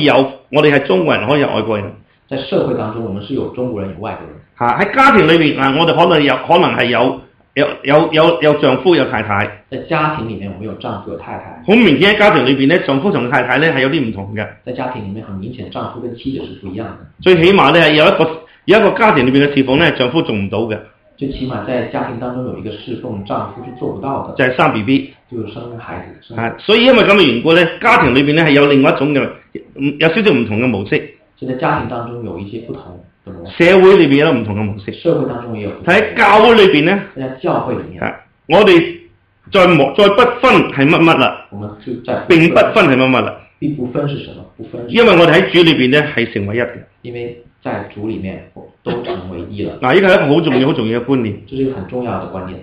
我哋係中國人可以有外國人。 在社會當中，我們是有中國人有外國人。 喺家庭裏邊我哋可能係有丈夫有太太。 在家庭裡面，我們有丈夫有太太。 好明顯喺家庭裏邊咧，丈夫同太太咧係有啲唔同嘅。 在家庭裡面，很明顯丈夫跟妻子是不一樣的。 最起碼咧有一個家庭裏邊嘅侍奉咧，丈夫做唔到嘅。 最起碼在家庭當中有一個侍奉，丈夫是做不到的。 就係生 BB， 就是生孩子。 所以因為咁嘅緣故咧，家庭裏邊咧係有另外一種嘅有少少唔同嘅模式。 就在家庭當中有一些不同的模式。 社會裏邊有唔同嘅模式。 社會當中也有。 喺教會裏邊咧， 在教會裡面， 我哋再不分係乜乜啦。 我們就在並不分係乜乜啦。 並不分是什麼？不分。 因為我哋喺主裏邊咧係成為一嘅。 因為在主裡面都成為一了。 嗱，呢個係一個好重要嘅觀念。 這是一個很重要的觀念。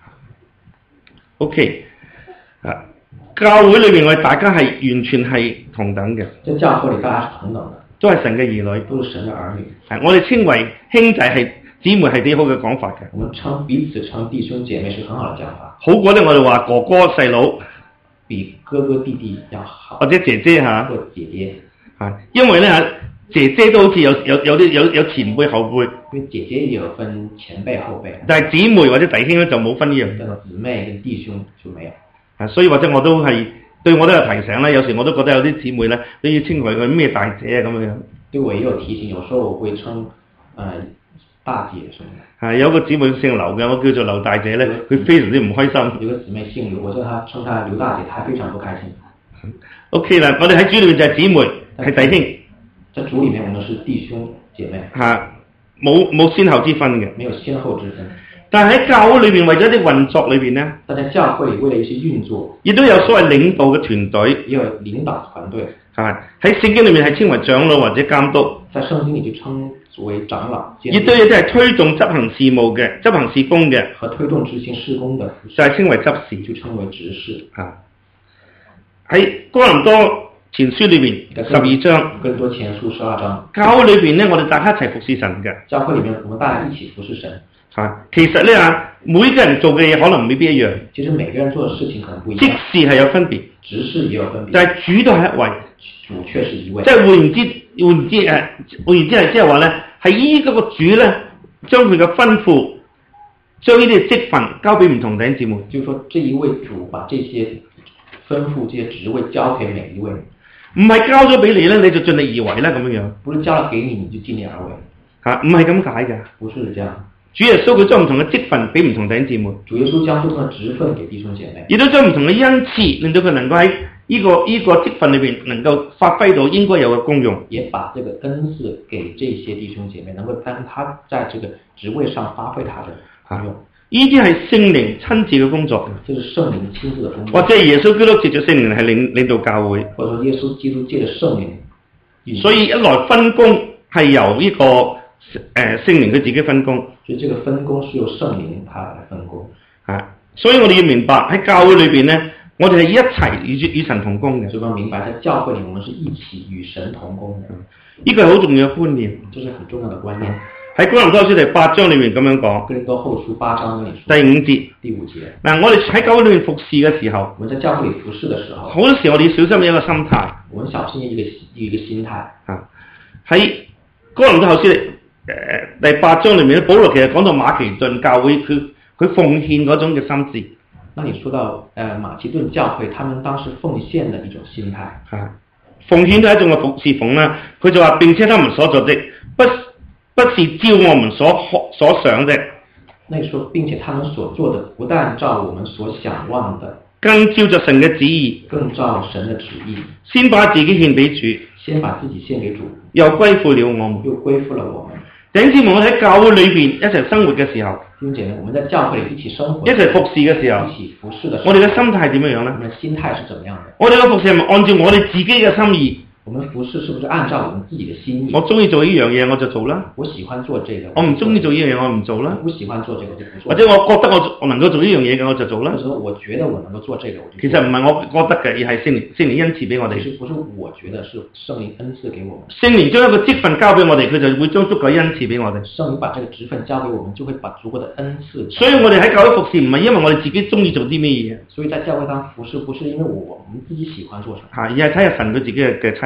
OK， 教會裏邊我哋大家係完全係同等嘅。 在教會裡大家是同等的。 都係神嘅兒女。 都是神嘅兒女。 我哋稱為兄弟係姊妹係幾好嘅講法嘅。 我們彼此稱弟兄姐妹是很好的講法。 好過咧，我哋話哥哥細佬， 比哥哥弟弟要好。 或者姐姐嚇。 或姐姐。 因為咧姐姐都好似有前輩後輩。 因為姐姐也有分前輩後輩。但係姊妹或者弟兄咧就冇分呢樣。 但係姊妹跟弟兄就沒有。 所以或者我都係。對我都有提醒啦，有時我都覺得有啲姊妹咧都要稱佢咩大姐啊咁樣。 對我也有提醒，有時候我會稱大姐什麼的。 有個姊妹姓劉嘅，我叫做劉大姐咧，佢非常之唔開心。 有個姊妹姓劉，我稱她劉大姐，她非常不開心。 OK 啦，我哋喺主裏面就係姊妹，係弟兄。 在主裏面，我們是弟兄姐妹。 冇先後之分嘅。 沒有先後之分。 但係喺教會裏邊為咗啲運作裏邊咧， 但在教會為了一些運作， 亦都有所謂領導嘅團隊， 也有領導團隊。 喺聖經裏面係稱為長老或者監督， 在聖經裏就稱為長老。 亦都有啲係推動執行事務嘅、執行事工嘅， 和推動執行事工嘅， 就係稱為執事， 就稱為執事。 喺哥林多前書裏邊12章， 哥林多前書12章， 教會裏邊咧，我哋大家一齊服侍神嘅。 教會裏面，我們大家一起服侍神。 其實咧每個人做嘅嘢可能未必一樣。 其實每個人做嘅事情可能不一樣。 職事係有分別， 職事也有分別。但係主都係一位， 主卻是一位。 即係換言之係即係話咧，係依嗰個主咧，將佢嘅吩咐，將呢啲職份交俾唔同弟兄姊妹。 就是說，這一位主把這些吩咐、這些職位交給每一位。 唔係交咗俾你咧，你就盡力而為啦咁樣樣。 不是交咗給你，你就盡力而為。 唔係咁解㗎。 不是這樣。 主耶穌佢將唔同嘅職份俾唔同弟兄姊妹。 主耶穌將不同嘅職份給弟兄姐妹。 亦都將唔同嘅恩賜，令到佢能夠喺呢個職份裏邊能夠發揮到應該有嘅功用。 也把這個恩賜給這些弟兄姐妹，能夠讓他在這個職位上發揮他的功用。 呢啲係聖靈親自嘅工作。 這是聖靈親自嘅工作。或者係耶穌基督藉着聖靈係領導教會。 或者說耶穌基督借着聖靈。 所以一來分工係由呢個聖靈佢自己分工。 所以這個分工是由聖靈他來分工。 所以我哋要明白喺教會裏邊咧，我哋係一齊與神同工嘅。 所以我明白在教會裏，我們是一起與神同工嘅。 呢個係好重要嘅觀念。 這是很重要的觀念。 喺哥林多書第8章裏面咁樣講。 哥林多後書8章裏面第5節。 第5節。 嗱，我哋喺教會裏面服侍嘅時候， 我們在教會裏服侍嘅時候， 好多時候我哋要小心一個心態。 我們小心一個心態。 喺哥林多後書第8章裏面咧，保羅其實講到馬其頓教會佢奉獻嗰種嘅心志。 那你說到馬其頓教會，他們當時奉獻的一種心態。 奉獻都係一種嘅侍奉啦。佢就話，並且他們所做的不是照我們所想的。 那你說並且他們所做的不但照我們所想望的， 更照着神嘅旨意。 更照神的旨意。 先把自己獻俾主。 先把自己獻給主。 又歸附了我們。 又歸附了我們。 弟兄姊妹，我哋喺教會裏邊一齊生活嘅時候， 弟兄姐妹，我們在教會裏一起生活， 一齊服侍嘅時候， 一起服侍的時候， 我哋嘅心態點樣樣咧？ 我們的心態是怎麼樣的？ 我哋嘅服侍係咪按照我哋自己嘅心意？ 我們服侍是不是按照我們自己的心意？ 我中意做呢樣嘢我就做啦。 我喜歡做這個。 我唔中意做呢樣嘢我唔做啦。 我不喜歡做這個就不做。 或者我覺得我能夠做呢樣嘢嘅我就做啦。 或者我覺得我能夠做這個我就做。 其實唔係我覺得嘅，而係聖靈恩賜俾我哋。 不是我覺得，是聖靈恩賜給我們。 聖靈將一個職份交俾我哋，佢就會將足夠恩賜俾我哋。 聖靈把這個職份交給我們，就會把足夠的恩賜。 所以我哋喺教會服侍唔係因為我哋自己中意做啲咩嘢。 所以在教會當服侍不是因為我們自己喜歡做什麼， 而係睇下神佢自己嘅差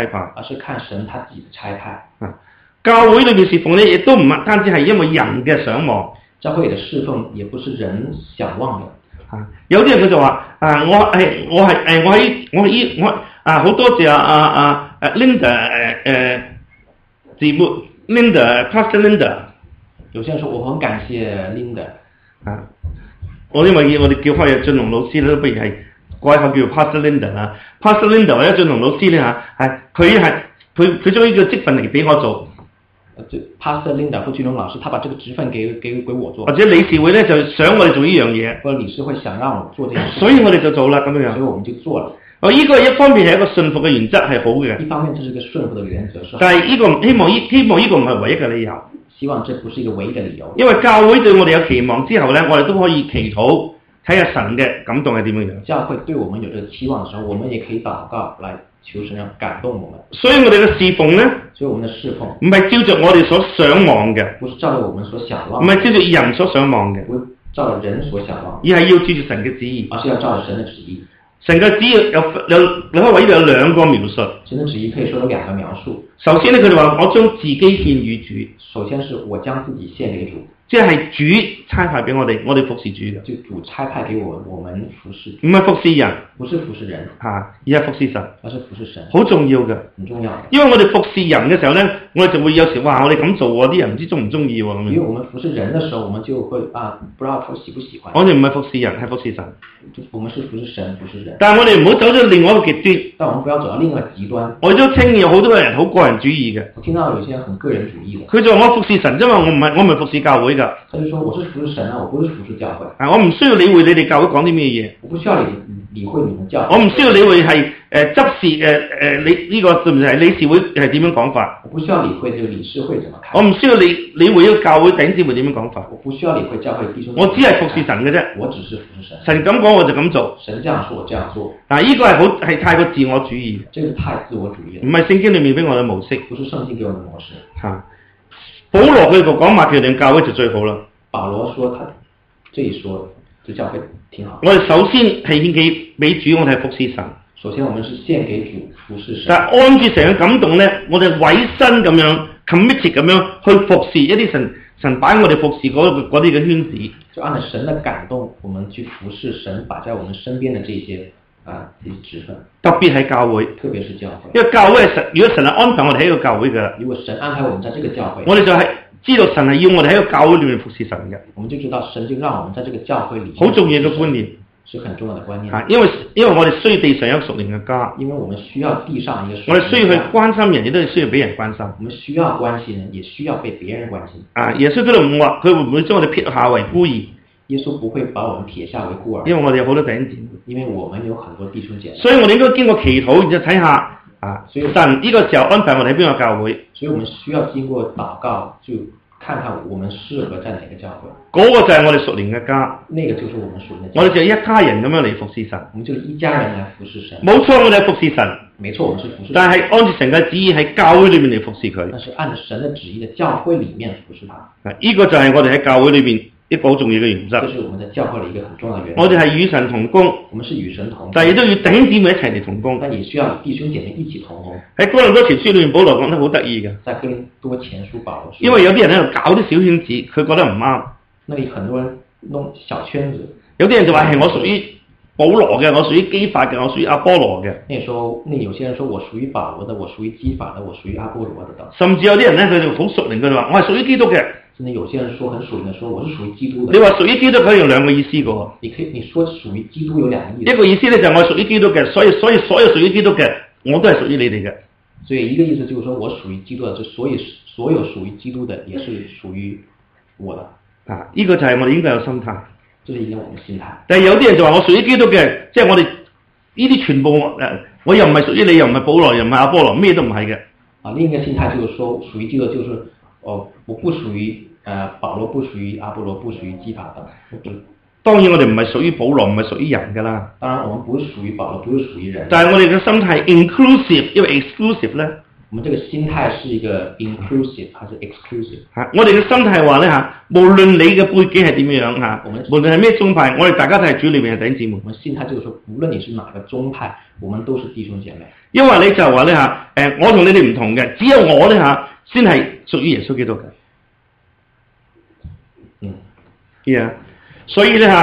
派， 而是看神他自己的差派。 教會裏面侍奉咧，亦都唔單止係因為人嘅想望。 教會的侍奉也不是人想望的。 有啲人佢就話我好多謝Linda 姊妹 Linda Pastor Linda。 有些人說我很感謝 Linda。 我因為我哋叫開俊龍老師咧，不如係改口叫 Pastor Linda 啦。Pastor Linda 或者俊龍老師咧佢將呢個職份嚟俾我做。 Pastor Linda 或俊龍老師，他把這個職份給我做。 或者理事會咧就想我哋做呢樣嘢， 或者理事會想讓我做這樣事， 所以我哋就做啦咁樣。 所以我們就做了。 呢個一方面係一個順服嘅原則係好嘅。 一方面這是一個順服嘅原則。 但係呢個希望呢個唔係唯一嘅理由。 希望這不是一個唯一嘅理由。 因為教會對我哋有期望之後咧，我哋都可以祈禱睇下神嘅感動係點樣樣。 教會對我們有這個期望嘅時候，我們也可以禱告來求神讓感動我們。 所以我哋嘅侍奉咧， 所以我們的侍奉唔係照着我哋所想望嘅， 不是照着我們所想望， 唔係照着人所想望嘅， 不是照着人所想望， 而係要照住神嘅旨意。 而是要照着神的旨意。 神嘅旨意你可以話呢度有兩個描述。 神的旨意可以說有兩個描述。 首先咧，佢哋話我將自己獻與主。 首先是我將自己獻給主， 即係主差派俾我哋服侍主嘅。 就主差派給我們服侍。 唔係服侍人， 不是服侍人， 而係服侍神， 而是服侍神， 好重要嘅， 很重要。 因為我哋服侍人嘅時候咧，我哋就會有時話我哋咁做喎，啲人唔知中唔中意喎咁樣。 因為我們服侍人的時候，我們就會不知道他喜不喜歡。 我哋唔係服侍人，係服侍神。 我們是服侍神，不是人。 但係我哋唔好走咗另外一個極端。 但我們不要走到另外一個極端。 我都聽有好多人好個人主義嘅。 我聽到有些人很個人主義嘅。 佢就話我服侍神啫嘛，我唔係服侍教會㗎。 他就說我是服侍神啊，我不是服侍教會。 我唔需要理會你哋教會講啲咩嘢。 我不需要理會你們教會。 我唔需要理會係執事你呢個係唔係理事會係點樣講法？ 我不需要理會這個理事會怎麼看。 我唔需要理會呢個教會弟兄姊妹點樣講法。 我不需要理會教會弟兄。 我只係服侍神嘅啫。 我只是服侍神。 神咁講我就咁做。 神這樣說我這樣做。 呢個係太過自我主義。 這個太自我主義。 唔係聖經裏面俾我嘅模式。 不是聖經給我的模式。 保羅佢個講馬其頓教會就最好啦。 保羅說他這一說，這教會挺好。 我哋首先係獻俾主，我哋係服侍神。 首先我們是獻給主，服侍神。 但係按住神嘅感動咧，我哋委身咁樣 committed 咁樣去服侍一啲神擺我哋服侍嗰啲嘅圈子。 就按照神的感動，我們去服侍神擺在我們身邊的這些職分。 特別係教會， 特別是教會。 因為教會係神，如果神係安排我哋喺一個教會嘅， 如果神安排我們在這個教會， 我哋就係知道神係要我哋喺個教會裏面服侍神嘅。 我們就知道神就讓我們在這個教會裏。 好重要嘅觀念。 是很重要的觀念。 因為我哋需要地上有屬靈嘅家。 因為我們需要地上一個屬靈嘅家。 我哋需要去關心人，亦都係需要俾人關心。 我們需要關心人，也需要被別人關心。 耶穌佢都唔話，佢會唔會將我哋撇下為孤兒？ 耶穌不會把我們撇下為孤兒。 因為我哋有好多弟兄姊妹。 因為我們有很多弟兄姐妹。 所以我哋應該經過祈禱，然之後睇下所以神呢個時候安排我哋喺邊個教會。 所以我們需要經過禱告，就看看我們適合在哪個教會。 嗰個就係我哋屬靈嘅家。 那個就是我們屬靈嘅家。 我哋就係一家人咁樣嚟服侍神。 我們就是一家人來服侍神。 冇錯，我哋係服侍神。 沒錯，我們是服侍神。 但係按照神嘅旨意喺教會裏面嚟服侍佢。 但是按照神嘅旨意嘅教會裏面服侍他。 呢個就係我哋喺教會裏邊一個好重要嘅原則。 這是我們在教會裏一個很重要嘅原則。 我哋係與神同工。 我們是與神同工。 但係亦都要弟兄姊妹一齊嚟同工。 但也需要弟兄姐妹一起同工。 喺哥林多前書裏面，保羅講得好得意嘅。 在哥林多前書保羅說。 因為有啲人喺度搞啲小圈子，佢覺得唔啱。 那裡很多人弄小圈子。 有啲人就話係我屬於保羅嘅，我屬於基法嘅，我屬於阿波羅嘅。 那有些人說我屬於保羅的，我屬於基法的，我屬於阿波羅的等。 甚至有啲人咧，佢就好屬靈，佢就話我係屬於基督嘅。 甚至有些人說很屬靈的，說我是屬於基督的。 你話屬於基督可以用兩個意思嘅。 你說屬於基督有兩個意思。 一個意思咧就係我係屬於基督嘅，所以所有屬於基督嘅，我都係屬於你哋嘅。 所以一個意思就是說我屬於基督的，就所有屬於基督的也是屬於我的。 呢個就係我哋應該有心態。 這是應該我們的心態。 但係有啲人就話我屬於基督嘅，即係我哋呢啲全部我又唔係屬於你，又唔係保羅，又唔係阿波羅，咩都唔係嘅。 另一個心態就是說屬於基督就是我不屬於保羅，不屬於阿波羅，不屬於基法等。 當然我哋唔係屬於保羅，唔係屬於人㗎啦。 當然我們不是屬於保羅，不是屬於人。 但係我哋嘅心態 inclusive，因為 exclusive 咧。 我們這個心態是一個 inclusive 還是 exclusive？ 我哋嘅心態話咧無論你嘅背景係點樣無論係咩宗派，我哋大家都係主裏面嘅弟兄姊妹。 我們心態就是說，無論你是哪個宗派，我們都是弟兄姐妹。 因為你就話咧我同你哋唔同嘅，只有我咧先係屬於耶穌基督嘅。所以咧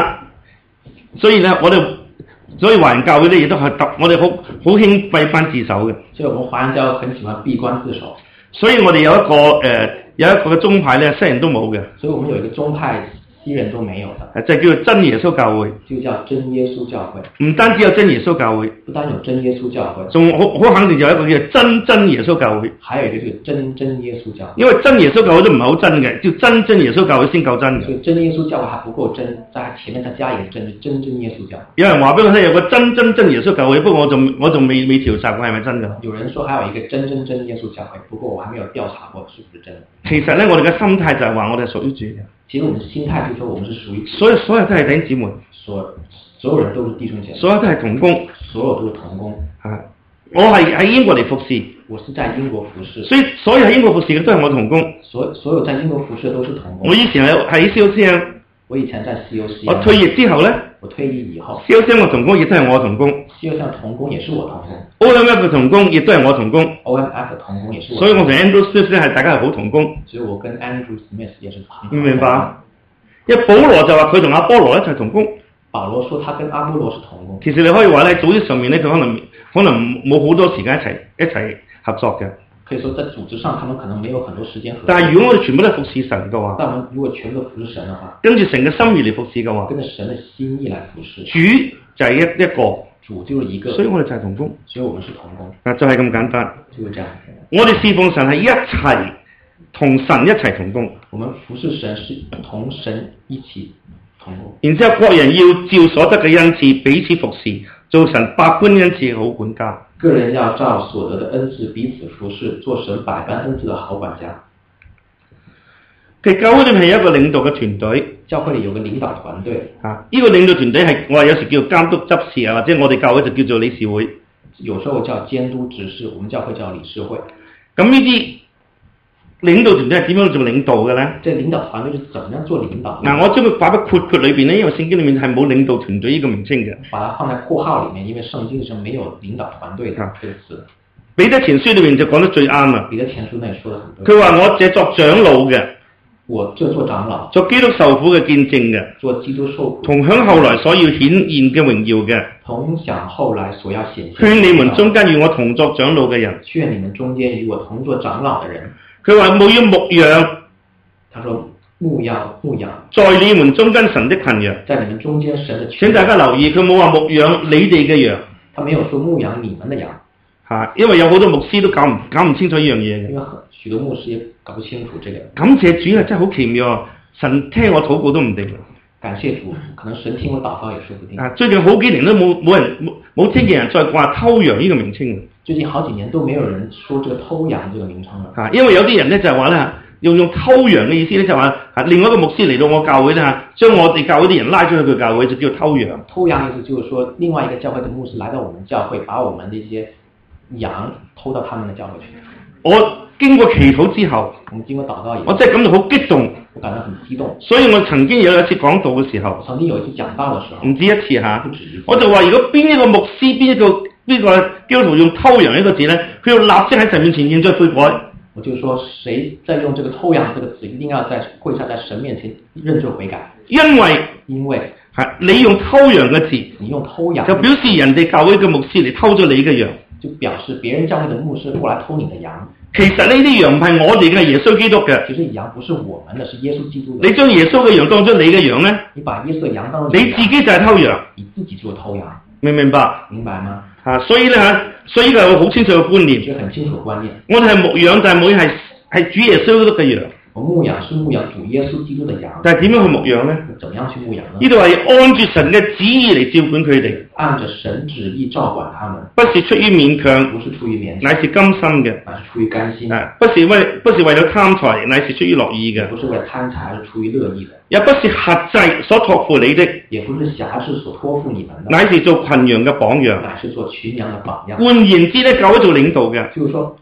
所以華人教會咧亦都係我哋好興閉關自守嘅。 所以我們華人教會很喜歡閉關自守。 所以我哋有一個嘅宗派咧，西人都冇嘅。 所以我們有一個宗派，西人都沒有的， 就叫做真耶穌教會。 就叫真耶穌教會。 唔單止有真耶穌教會， 不單有真耶穌教會， 仲好肯定就有一個叫真耶穌教會。 還有一個叫真耶穌教會。 因為真耶穌教會都唔係好真嘅，叫真耶穌教會先夠真嘅。 所以真耶穌教會還不夠真，在前面再加一個真耶穌教會。 有人話俾我聽有個真耶穌教會，不過我仲未調查過係咪真㗎。 有人說還有一個真耶穌教會，不過我還沒有調查過是不是真的。 其實咧，我哋嘅心態就係話我哋係屬於主嘅。 其實我們的心態就是說我們是屬於主。 所有都係弟兄姊妹， 所有人都是弟兄姐妹， 所有都係同工， 所有都是同工。 我係喺英國嚟服侍， 我是在英國服侍， 所有喺英國服侍嘅都係我同工。 所有在英國服侍嘅都是同工。 我以前喺 COCM， 我以前在 COCM， 我退役之後咧， 我退役以後 COCM 嘅同工亦都係我同工。 COCM 同工也是我同工。 OMF 嘅同工亦都係我同工。 OMF 嘅同工也是我同工。 所以我同 Andrew Smith 係大家係好同工。 所以我跟 Andrew Smith 也是同工。 明白？因為保羅就話佢同阿波羅一齊同工。 保羅說他跟阿波羅是同工。 其實你可以話咧，組織上面咧，佢可能冇好多時間一齊合作嘅。 可以說在組織上，他們可能沒有很多時間合作。 但係如果我哋全部都係服侍神嘅話， 但我們如果全部都服侍神嘅話， 跟住神嘅心意嚟服侍嘅話， 跟着神嘅心意嚟服侍， 主就係一個， 主就是一個， 所以我哋就係同工， 所以我們是同工。 就係咁簡單。 就是這樣。 我哋侍奉神係一齊同神一齊同工。 我們服侍神是同神一起同工。 然之後各人要照所得嘅恩賜彼此服侍，做神百般恩賜嘅好管家。 個人要照所得的恩賜彼此服侍，做神百般恩賜的好管家。 其實教會裏面係有一個領導嘅團隊， 教會裏有個領導團隊。 呢個領導團隊係我話有時叫監督執事或者我哋教會就叫做理事會。 有時候叫監督執事，我們教會叫理事會。 咁呢啲領導團隊係點樣做領導嘅咧？ 即係領導團隊是怎麼樣做領導？ 我將佢擺喺括裏邊咧，因為聖經裏面係冇領導團隊呢個名稱嘅。 把它放在括號裡面，因為聖經上沒有領導團隊嘅這個詞。 彼得前書裏面就講得最啱啦。 彼得前書那裡說得很對。 佢話我這作長老嘅， 我這作長老， 作基督受苦嘅見證嘅， 做基督受苦， 同享後來所要顯現嘅榮耀嘅， 同享後來所要顯現。 勸你們中間與我同作長老嘅人， 勸你們中間與我同作長老嘅人。 佢話務要牧養， 他說牧養， 在你們中間神的群羊， 在你們中間神的群羊。 請大家留意，佢冇話牧養你哋嘅羊， 他沒有說牧養你們的羊。 因為有好多牧師都搞唔清楚呢樣嘢嘅。 因為許多牧師也搞不清楚這個。 感謝主啊，真係好奇妙，神聽我禱告都唔定。 感謝主，可能神聽我禱告也說不定。 最近好幾年都冇聽見人再掛偷羊呢個名稱。 最近好幾年都沒有人說這個偷羊這個名稱了。 因為有啲人咧就係話咧，用偷羊嘅意思咧就話另外一個牧師嚟到我教會咧，將我哋教會啲人拉出去佢教會就叫偷羊。偷羊意思就是說，另外一個教會的牧師來到我們教會，把我們的一些羊偷到他們的教會去。 我經過祈禱之後， 我們經過禱告以後， 我真係感到好激動， 我感到很激動。 所以我曾經有一次講道嘅時候， 曾經有一次講道嘅時候， 唔止一次嚇， 不止一次， 我就話如果邊一個牧師邊個基督徒用偷羊呢個字咧，佢要立即喺神面前認罪悔改。 我就說，誰在用這個偷羊這個字，一定要在跪下在神面前認罪悔改。因為你用偷羊嘅字， 你用偷羊就表示人哋教會嘅牧師嚟偷咗你嘅羊， 就表示別人教會的牧師過來偷你的羊。 其實呢啲羊唔係我哋嘅，耶穌基督嘅。 其實羊不是我們的，是耶穌基督的。 你將耶穌嘅羊當咗你嘅羊咧？ 你把耶穌嘅羊當咗你自己就係偷羊， 你自己就偷羊， 明唔明白？ 明白嗎？ 所以咧所以呢個係好清楚嘅觀念。 一個很清楚嘅觀念。 我哋係牧養，但係牧養係主耶穌基督嘅羊。 我牧養是牧養主耶穌基督嘅羊。 但係點樣去牧養咧？ 怎麼樣去牧養呢？ 呢度係按住神嘅旨意嚟照管佢哋。 按着神旨意照管他們， 不是出於勉強， 不是出於勉強， 乃是甘心嘅， 乃是出於甘心。 不是為咗貪財，乃是出於樂意嘅。 不是為了貪財，是出於樂意的。 也不是轄制所託付你的， 也不是轄制所託付你們的， 乃是做群羊嘅榜樣， 乃是做群羊嘅榜樣。 換言之咧，教會做領導嘅， 就是說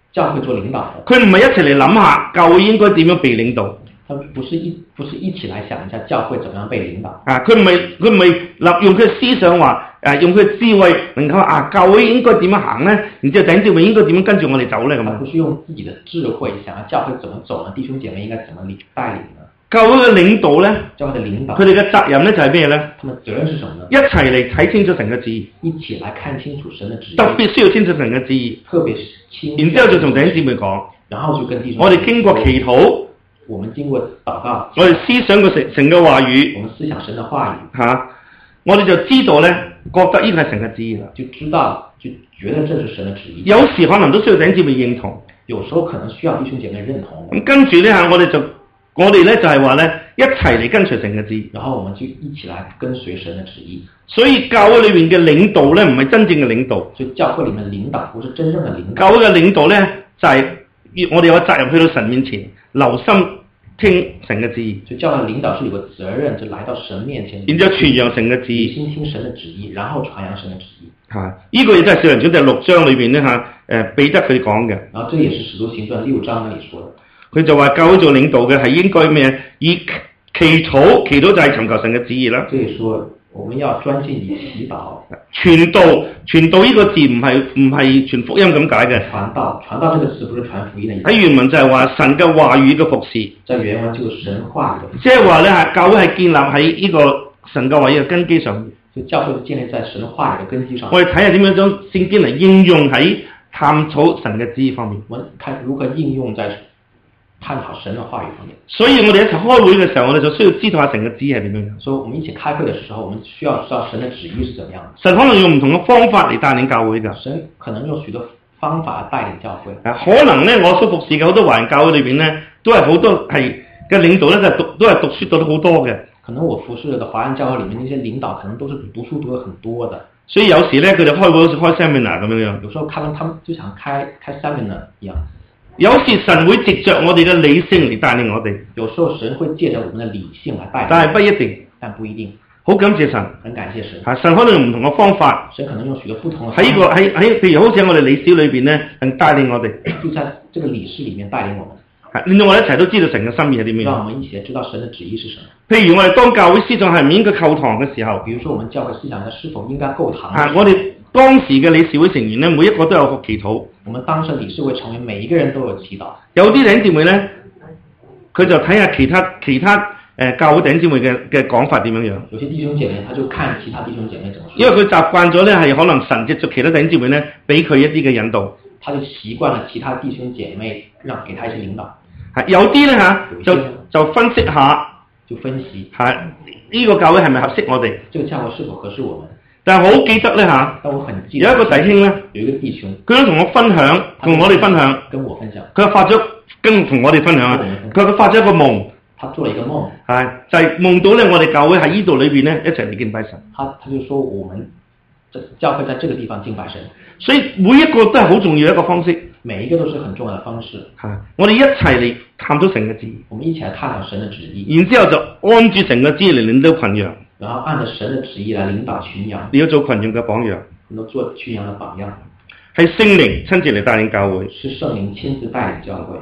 教會做領導的。 佢唔係一齊嚟諗下教會應該點樣被領導。 他不是一起來想一下教會怎麼樣被領導。 佢唔係用佢嘅思想話用佢嘅智慧能夠教會應該點樣行呢？然之後弟兄姊妹應該點樣跟住我哋走呢？咁不是用自己的智慧想要教會怎麼走呢？弟兄姐妹應該怎麼帶領呢？ 教會嘅領導呢？ 教會嘅領導， 佢哋嘅責任呢就係咩呢？ 他們責任是什麼呢？ 一齊嚟睇清楚神嘅旨意， 一起來看清楚神嘅旨意， 特別需要清楚神嘅旨意， 特別清。 然之後就同弟兄姊妹講， 然後就跟弟兄， 我哋經過祈禱。 我們經過禱告， 我哋思想過神嘅話語， 我們思想神嘅話語， 我哋就知道咧，覺得呢個係神嘅旨意啦， 就知道就覺得這是神嘅旨意。 有時可能都需要弟兄姊妹認同， 有時候可能需要弟兄姐妹認同。 咁跟住咧我哋咧就係話咧一齊嚟跟隨神嘅旨意， 然後我們就一起來跟隨神嘅旨意。 所以教會裏面嘅領導咧唔係真正嘅領導， 所以教會裏面領導不是真正嘅領導。 教會嘅領導咧就係我哋有責任去到神面前留心。聽神嘅旨意， 就教會領導是有個責任，就來到神面前， 然之後傳揚神嘅旨意， 先聽神嘅旨意，然後傳揚神嘅旨意。 呢個亦都係《使徒行傳》第6章裏邊咧彼得佢講嘅。 然後這也是《使徒行傳》6章那裡說的。 佢就話教會做領導嘅係應該咩？以祈禱就係尋求神嘅旨意啦。 所以說，我們要專心以祈禱。 傳道呢個字唔係傳福音咁解嘅。 傳道這個詞不是傳福音嘅意思。 喺原文就係話神嘅話語嘅服侍。 在原文就是神話語嘅服侍。 即係話咧，教會係建立喺呢個神嘅話語嘅根基上面。 就教會建立在神話語嘅根基上。 我哋睇下點樣將聖經嚟應用喺探討神嘅旨意方面。 我們看如何應用在探討神的話語方面。 所以我哋一齊開會嘅時候，我哋就需要知道下神嘅旨意係點樣。 所以我們一起開會的時候，我們需要知道神的旨意是怎麼樣的。 神可能用唔同嘅方法嚟帶領教會㗎。 神可能用許多方法帶領教會。 可能咧，我所服侍嘅好多華人教會裏邊咧，都係好多係嘅領導咧，都係讀書讀得好多嘅。 可能我服侍的華人教會裏面那些領導，可能都是讀書讀得很多的。 所以有時咧，佢哋開會好似開 seminar 咁樣。 有時候他們就想開 seminar 一樣。 有時神會藉着我哋嘅理性嚟帶領我哋， 有時候神會借着我們的理性來帶領， 但係不一定。 但不一定。 好感謝神， 很感謝神。 神可能用唔同嘅方法， 神可能用許多不同嘅方法喺譬如好似喺我哋理事裏邊咧，能帶領我哋。 就在這個理事裡面帶領我們。 令到我哋一齊都知道神嘅心意係點樣。 讓我們一起知道神嘅旨意是什麼。 譬如我哋當教會思想係唔應該扣堂嘅時候， 比如說我們教會思想是否應該夠堂。 我哋當時嘅理事會成員咧，每一個都有個祈禱。 我們當時理事會成員每一個人都有祈禱。 有啲弟兄姊妹咧，佢就睇下其他教會弟兄姊妹嘅講法點樣樣。 有些弟兄姐妹，他就看其他弟兄姐妹怎麼說。 因為佢習慣咗咧，係可能神藉著其他弟兄姊妹咧，俾佢一啲嘅引導。 他就習慣了其他弟兄姐妹給他一些領導。 有啲咧就分析下， 就分析呢個教會係咪合適我哋？ 這個教會是否合適我們？ 但係我好記得咧但我很記得有一個弟兄咧， 有一個弟兄， 佢都同我分享，同我哋分享， 跟我分享。 佢發咗同我哋分享啊！佢發咗一個夢， 他做了一個夢， 就係夢到咧，我哋教會喺呢度裏邊咧一齊嚟敬拜神。 他就說我們教會在這個地方敬拜神， 所以每一個都係好重要的一個方式。 每一個都是很重要的方式。 我哋一齊嚟探討神嘅旨意。 我們一起來探討神的旨意。 然之後就按住神嘅旨意嚟領導群羊。 然後按着神的旨意來領導群羊。 你要做群羊嘅榜樣。 你要做群羊的榜樣。 係聖靈親自嚟帶領教會。 是聖靈親自帶領教會。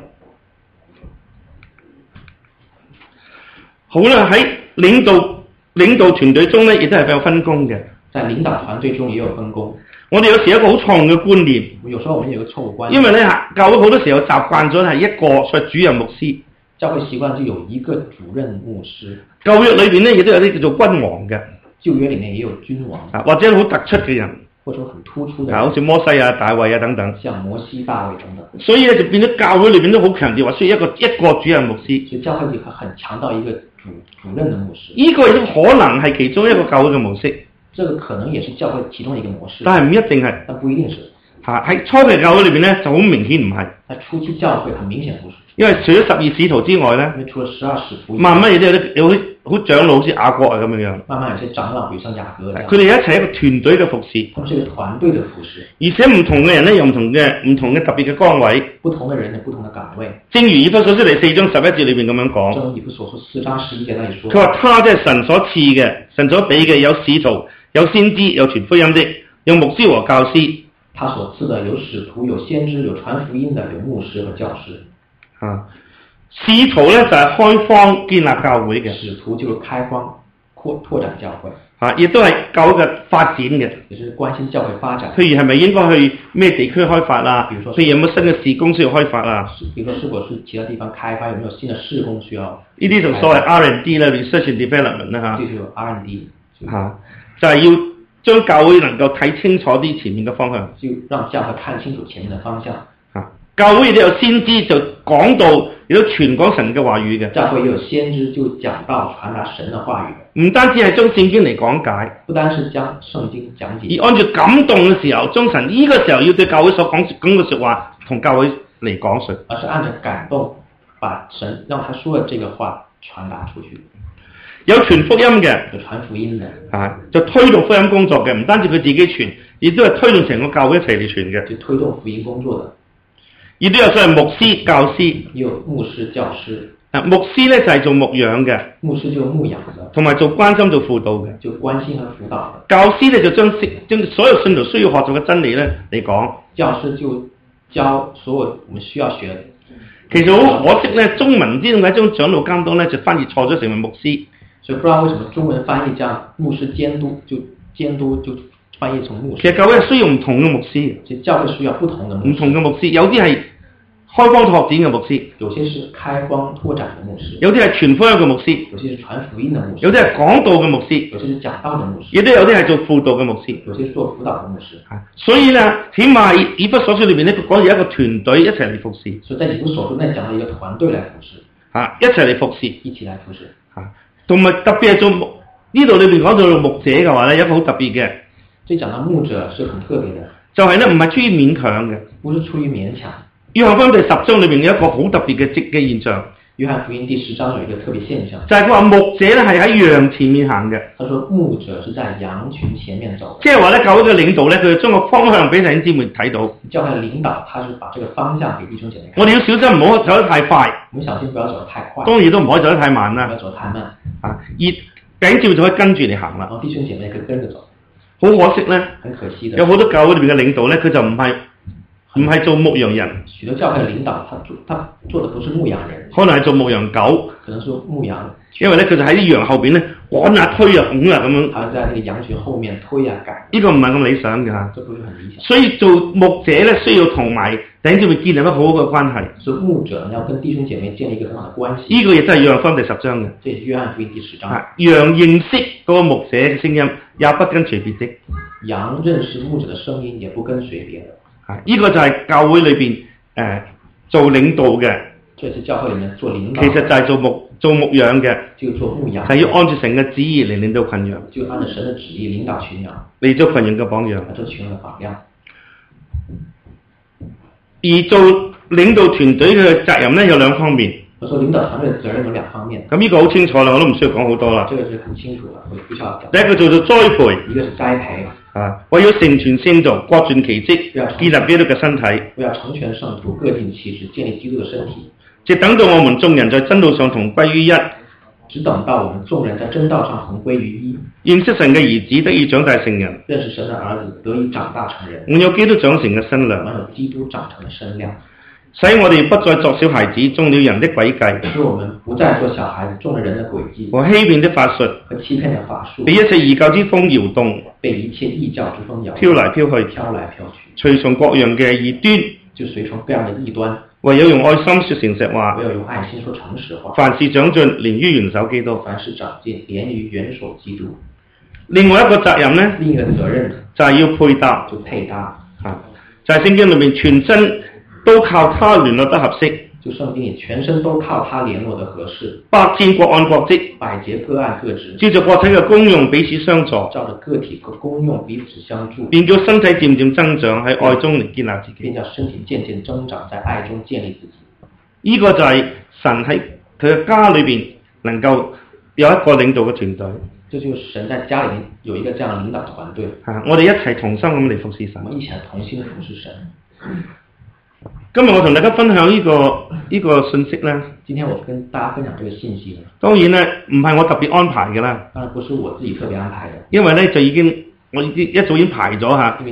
好啦，喺領導團隊中咧，亦都係有分工嘅。 在領導團隊中也有分工。 我哋有時有一個好錯誤嘅觀念。 有時候我們有一個錯誤觀念。 因為咧，教會好多時候習慣咗係一個所謂主任牧師。 教會習慣就有一個主任牧師。 舊約裏邊咧，亦都有啲叫做君王嘅。 舊約裡面也有君王。 或者好突出嘅人。 或者很突出嘅人。 好似摩西啊、大衛啊等等。 像摩西、大衛等等。 所以咧就變咗教會裏邊都好強調話需要一個主任牧師。 所以教會裡很強調一個主任的牧師。 呢個亦都可能係其中一個教會嘅模式。 這個可能也是教會其中一個模式。 但係唔一定係。 但不一定是。 喺初期教會裏邊咧就好明顯唔係。 喺初期教會很明顯不是。 因為除咗12使徒之外咧， 因為除了12使徒， 慢慢亦都有啲好長老好似雅各啊咁樣樣。 慢慢有些長老，比如像雅各。 佢哋一齊一個團隊嘅服侍。 他們是一個團隊的服侍。 而且唔同嘅人咧有唔同嘅特別嘅崗位。 不同嘅人有不同嘅崗位。 正如以弗所書第4章11節裏邊咁樣講。 正如以弗所書4章11節那裡說。 佢話他即係神所賜嘅，神所俾嘅有使徒、有先知、有傳福音的，有牧師和教師。 他所赐的有使徒、有先知、有傳福音的、有牧師和教師。 使徒咧就係開荒建立教會嘅， 使徒就是開荒拓展教會。 亦都係教會嘅發展嘅， 也是關心教會發展。 譬如係咪應該去咩地區開發啦？譬如有冇新嘅事工需要開發啦？ 比如說是否是其他地方開發，有沒有新的事工需要？ 呢啲就所謂 R&D 啦 ，research and development 啦嚇。 就是 R&D 就係要將教會能夠睇清楚啲前面嘅方向， 就讓教會看清楚前面嘅方向。 教會亦都有先知就講道，亦都傳講神嘅話語嘅。 教會也有先知就講道傳達神嘅話語。 唔單止係將聖經嚟講解， 不單是將聖經講解， 而按照感動嘅時候，將神呢個時候要對教會所講嘅説話同教會嚟講述， 而是按照感動把神讓他說的這個話傳達出去。 有傳福音嘅， 有傳福音嘅， 就推動福音工作嘅，唔單止佢自己傳，亦都係推動成個教會一齊嚟傳嘅。 就推動福音工作嘅。 亦都有所謂牧師、教師， 有牧師、教師。 牧師咧就係做牧養嘅， 牧師就牧養嘅， 同埋做關心、做輔導嘅， 就關心和輔導嘅。 教師咧就將所有信徒需要學習嘅真理咧嚟講， 教師就教所有我們需要學。 其實好可惜咧，中文唔知點解將長老監督咧就翻譯錯咗成為牧師， 所以不知道為什麼中文翻譯這樣牧師監督就翻譯成牧師。 其實教會係需要唔同嘅牧師， 其實教會需要不同的牧師， 唔同嘅牧師，有啲係開荒拓展嘅牧師， 有些是開荒拓展嘅牧師， 有啲係傳福音嘅牧師， 有些是傳福音嘅牧師， 有啲係講道嘅牧師， 有些是講道嘅牧師， 亦都有啲係做輔導嘅牧師， 有些是做輔導嘅牧師。 所以咧，起碼以弗所書裏邊咧，佢講有一個團隊一齊嚟服侍。 所以在以弗所書內講到一個團隊嚟服侍， 一齊嚟服侍， 一起嚟服侍。 同埋特別係做呢度裏邊講到牧者嘅話咧，有一個好特別嘅。 即係講到牧者是很特別嘅， 就係咧唔係出於勉強嘅， 不是出於勉強。 約翰福音第10章裏邊有一個好特別嘅現象。 約翰福音第10章有一個特別現象， 就係佢話牧者咧係喺羊前面行嘅。 他說牧者是在羊群前面走。 即係話咧，教會嘅領導咧，佢就將個方向俾弟兄姊妹睇到。 教會嘅領導，他是把這個方向給弟兄姐妹看。 我哋要小心，唔好走得太快。 我們小心不要走得太快。 當然都唔可以走得太慢啦。 不要走得太慢。 而弟兄姊妹就可以跟住你行啦。 然後弟兄姐妹可以跟着走。 好可惜咧， 很可惜的， 有好多教會裏邊嘅領導咧，佢就唔係做牧羊人。 許多教會嘅領導，他做的不是牧羊人， 可能係做牧羊狗， 可能是牧羊。 因為咧，佢就喺啲羊後邊咧趕啊推啊拱啊咁樣。 他在那個羊群後面推啊趕。 呢個唔係咁理想嘅嚇。 這不是很理想。 所以做牧者咧，需要同埋弟兄姊妹建立一個好好嘅關係。 所以牧者要跟弟兄姐妹建立一個很好嘅關係。 呢個亦都係約翰福音第10章嘅。 這是約翰福音第10章。 羊認識嗰個牧者嘅聲音，也不跟隨別的。 羊認識牧者嘅聲音，也不跟隨別的。 呢個就係教會裏邊做領導嘅。 這是教會裡面做領導。 其實就係做牧養嘅。 就做牧羊。 係要按照神嘅旨意嚟領導群羊。 就按照神嘅旨意領導群羊。 嚟做群羊嘅榜樣。 做群羊嘅榜樣。 而做領導團隊嘅責任咧有2方面。 我說領導團隊嘅責任有2方面。 咁呢個好清楚啦，我都唔需要講好多啦。 這個是很清楚啦，我不需要講。 第一個做栽培， 一個是栽培。 為咗成全聖徒，各盡其職，建立基督嘅身體。 為要成全聖徒，各盡其職，建立基督嘅身體。 直等到我們眾人在真道上同歸於一。 只等到我們眾人在真道上同歸於一。 認識神嘅兒子得以長大成人。 認識神嘅兒子得以長大成人。 滿有基督長成嘅身量。 滿有基督長成嘅身量。 使我哋不再作小孩子，中了人的詭計。 使我們不再做小孩子，中了人的詭計。 和欺騙的法術。 和欺騙的法術。 被一切異教之風搖動。 被一切異教之風搖動。 飄來飄去。 飄來飄去。 隨從各樣嘅異端。 就隨從各樣的異端。 唯有用愛心說誠實話。 唯有用愛心說誠實話。 凡事長進，連於元首基督。 凡事長進，連於元首基督。 另外一個責任呢？ 另一個責任就係要配搭。 就配搭。 就係聖經裏面全身都靠他聯絡得合適。 就聖經裡全身都靠他聯絡得合適。 百節各按各職。 百節各按各職。 照着個體嘅功用彼此相助。 照着個體嘅功用彼此相助。 便叫身體漸漸增長喺愛中嚟建立自己。 便叫身體漸漸增長在愛中建立自己。 呢個就係神喺佢嘅家裏邊能夠有一個領導嘅團隊。 這就是神在家裡面有一個這樣領導嘅團隊。 我哋一齊同心咁嚟服侍神。 我們一起來同心服侍神。 今日我同大家分享呢個信息咧。 今天我跟大家分享這個信息。 當然咧，唔係我特別安排嘅啦。 當然不是我自己特別安排嘅。 因為咧就已經我一早已經排咗嚇。 因為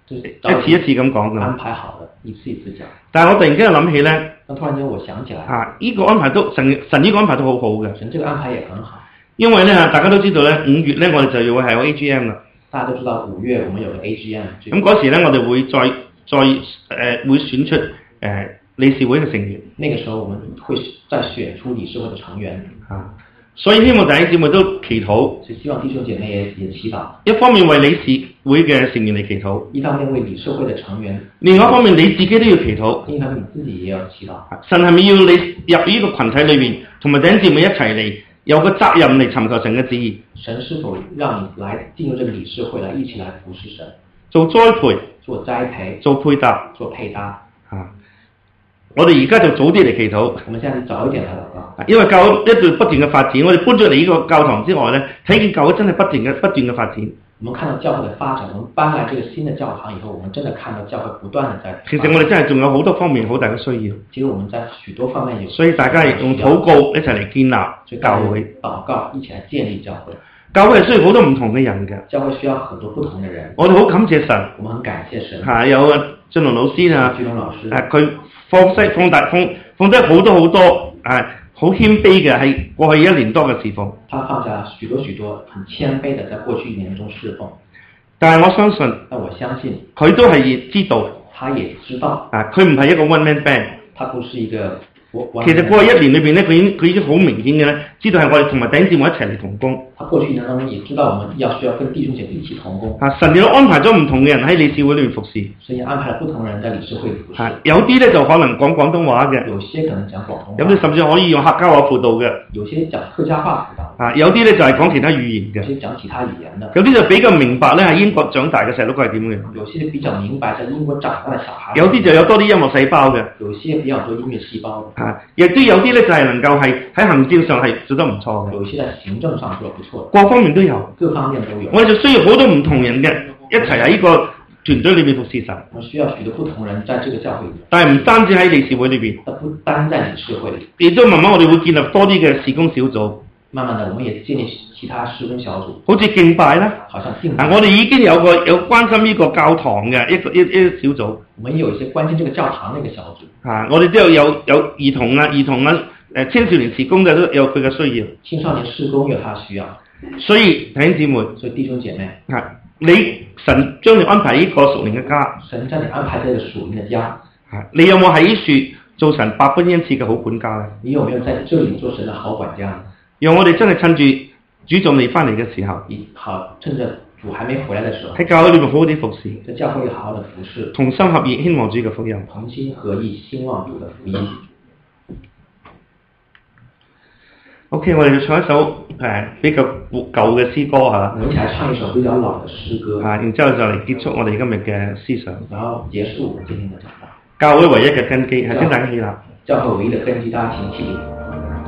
一次一次咁講㗎。 安排好的，一次一次講。 但係我突然間又諗起咧， 突然間我想起來， 呢個安排都神呢個安排都好好嘅。 神這個安排也很好。 因為咧大家都知道咧，5月咧我哋就要係有 AGM 啦。 大家都知道5月我們有個 AGM。 咁嗰時咧我哋會再會選出理事會嘅成員。 那個時候我們會再選出理事會嘅成員。 所以希望弟兄姊妹都祈禱， 所以希望弟兄姐妹也祈禱。 一方面為理事會嘅成員嚟祈禱， 一方面為理事會嘅成員。 另外一方面你自己都要祈禱， 另一方面你自己也要祈禱。 神係咪要你入呢個群體裏面，同埋弟兄姊妹一齊嚟，有個責任嚟尋求神嘅旨意？ 神是否讓你來進入這個理事會，來一起來服侍神？ 做栽培， 做栽培， 做配搭， 做配搭。 我哋而家就早啲嚟祈禱。 我們現在早一點來禱告。因為教會一直不斷嘅發展，我哋搬咗嚟呢個教堂之外咧，睇見教會真係不斷嘅發展。 我們看到教會嘅發展，我們搬來這個新的教堂以後，我們真的看到教會不斷地在。 其實我哋真係仲有好多方面好大嘅需要。 其實我們在許多方面有。 所以大家用禱告一齊嚟建立教會。 禱告一起來建立教會。 教會係需要好多唔同嘅人嘅。 教會需要很多不同嘅人。 我哋好感謝神。 我們很感謝神。 有俊龍老師啊。 俊龍老師。 佢放低好多好謙卑嘅係過去1年多嘅侍奉。 他放下許多很謙卑的在過去1年中侍奉。 但係我相信。佢都係知道。 他也知道。 佢唔係一個 one man band。 他不是一個。 其實過去1年裏邊咧，佢已經好明顯嘅咧，知道係我哋同埋弟兄姊妹一齊嚟同工。他過去1年當中也知道我們需要跟弟兄姐妹一起同工。神亦都安排咗唔同嘅人喺理事會裏面服侍。所以安排了不同人在理事會服侍。有啲咧就可能講廣東話嘅。有些可能講廣東話。有啲甚至可以用客家話輔導嘅。有些講客家話輔導。有啲咧就係講其他語言嘅。有些講其他語言的。有啲就比較明白咧，喺英國長大嘅細佬哥係點嘅。有些比較明白在英國長大嘅小孩。有啲就有多啲音樂細胞嘅。有些比較多音樂細胞。亦都有啲咧就係能夠係喺行政上係做得唔錯嘅。有些喺行政上做得不錯。各方面都有。各方面都有。我哋就需要好多唔同人嘅一齊喺呢個團隊裏面服侍神。我需要許多不同人在這個教會裏。但係唔單止喺理事會裏邊。不單在理事會裏。亦都慢慢我哋會建立多啲嘅事工小組。慢慢的，我們也建立其他事工小組。好似敬拜啦。好像敬拜。我哋已經有關心呢個教堂嘅一個小組。我們有一些關心這個教堂嘅一個小組。我哋都有兒童啊，青少年事工嘅都有佢嘅需要。青少年事工有他需要。所以弟兄姊妹，所以弟兄姐妹，神將你安排呢個屬靈嘅家。神將你安排這個屬靈嘅家。你有冇喺呢處做神百般恩賜嘅好管家咧？你有沒有在這裏做神嘅好管家？讓我哋真係趁住主仲未翻嚟嘅時候，好趁着主還沒回來嘅時候，喺教會裏面好好啲服侍，在教會裏好好的服侍，同心合意興旺主嘅福音，同心合意興旺主嘅福音。OK， 我哋就唱一首比較舊嘅詩歌嚇。我哋一齊唱一首比較老嘅詩歌。然之後就嚟結束我哋今日嘅思想。然後結束我哋今天嘅講道。教會唯一嘅根基係先大家起立。教會唯一嘅根基，大家請起立。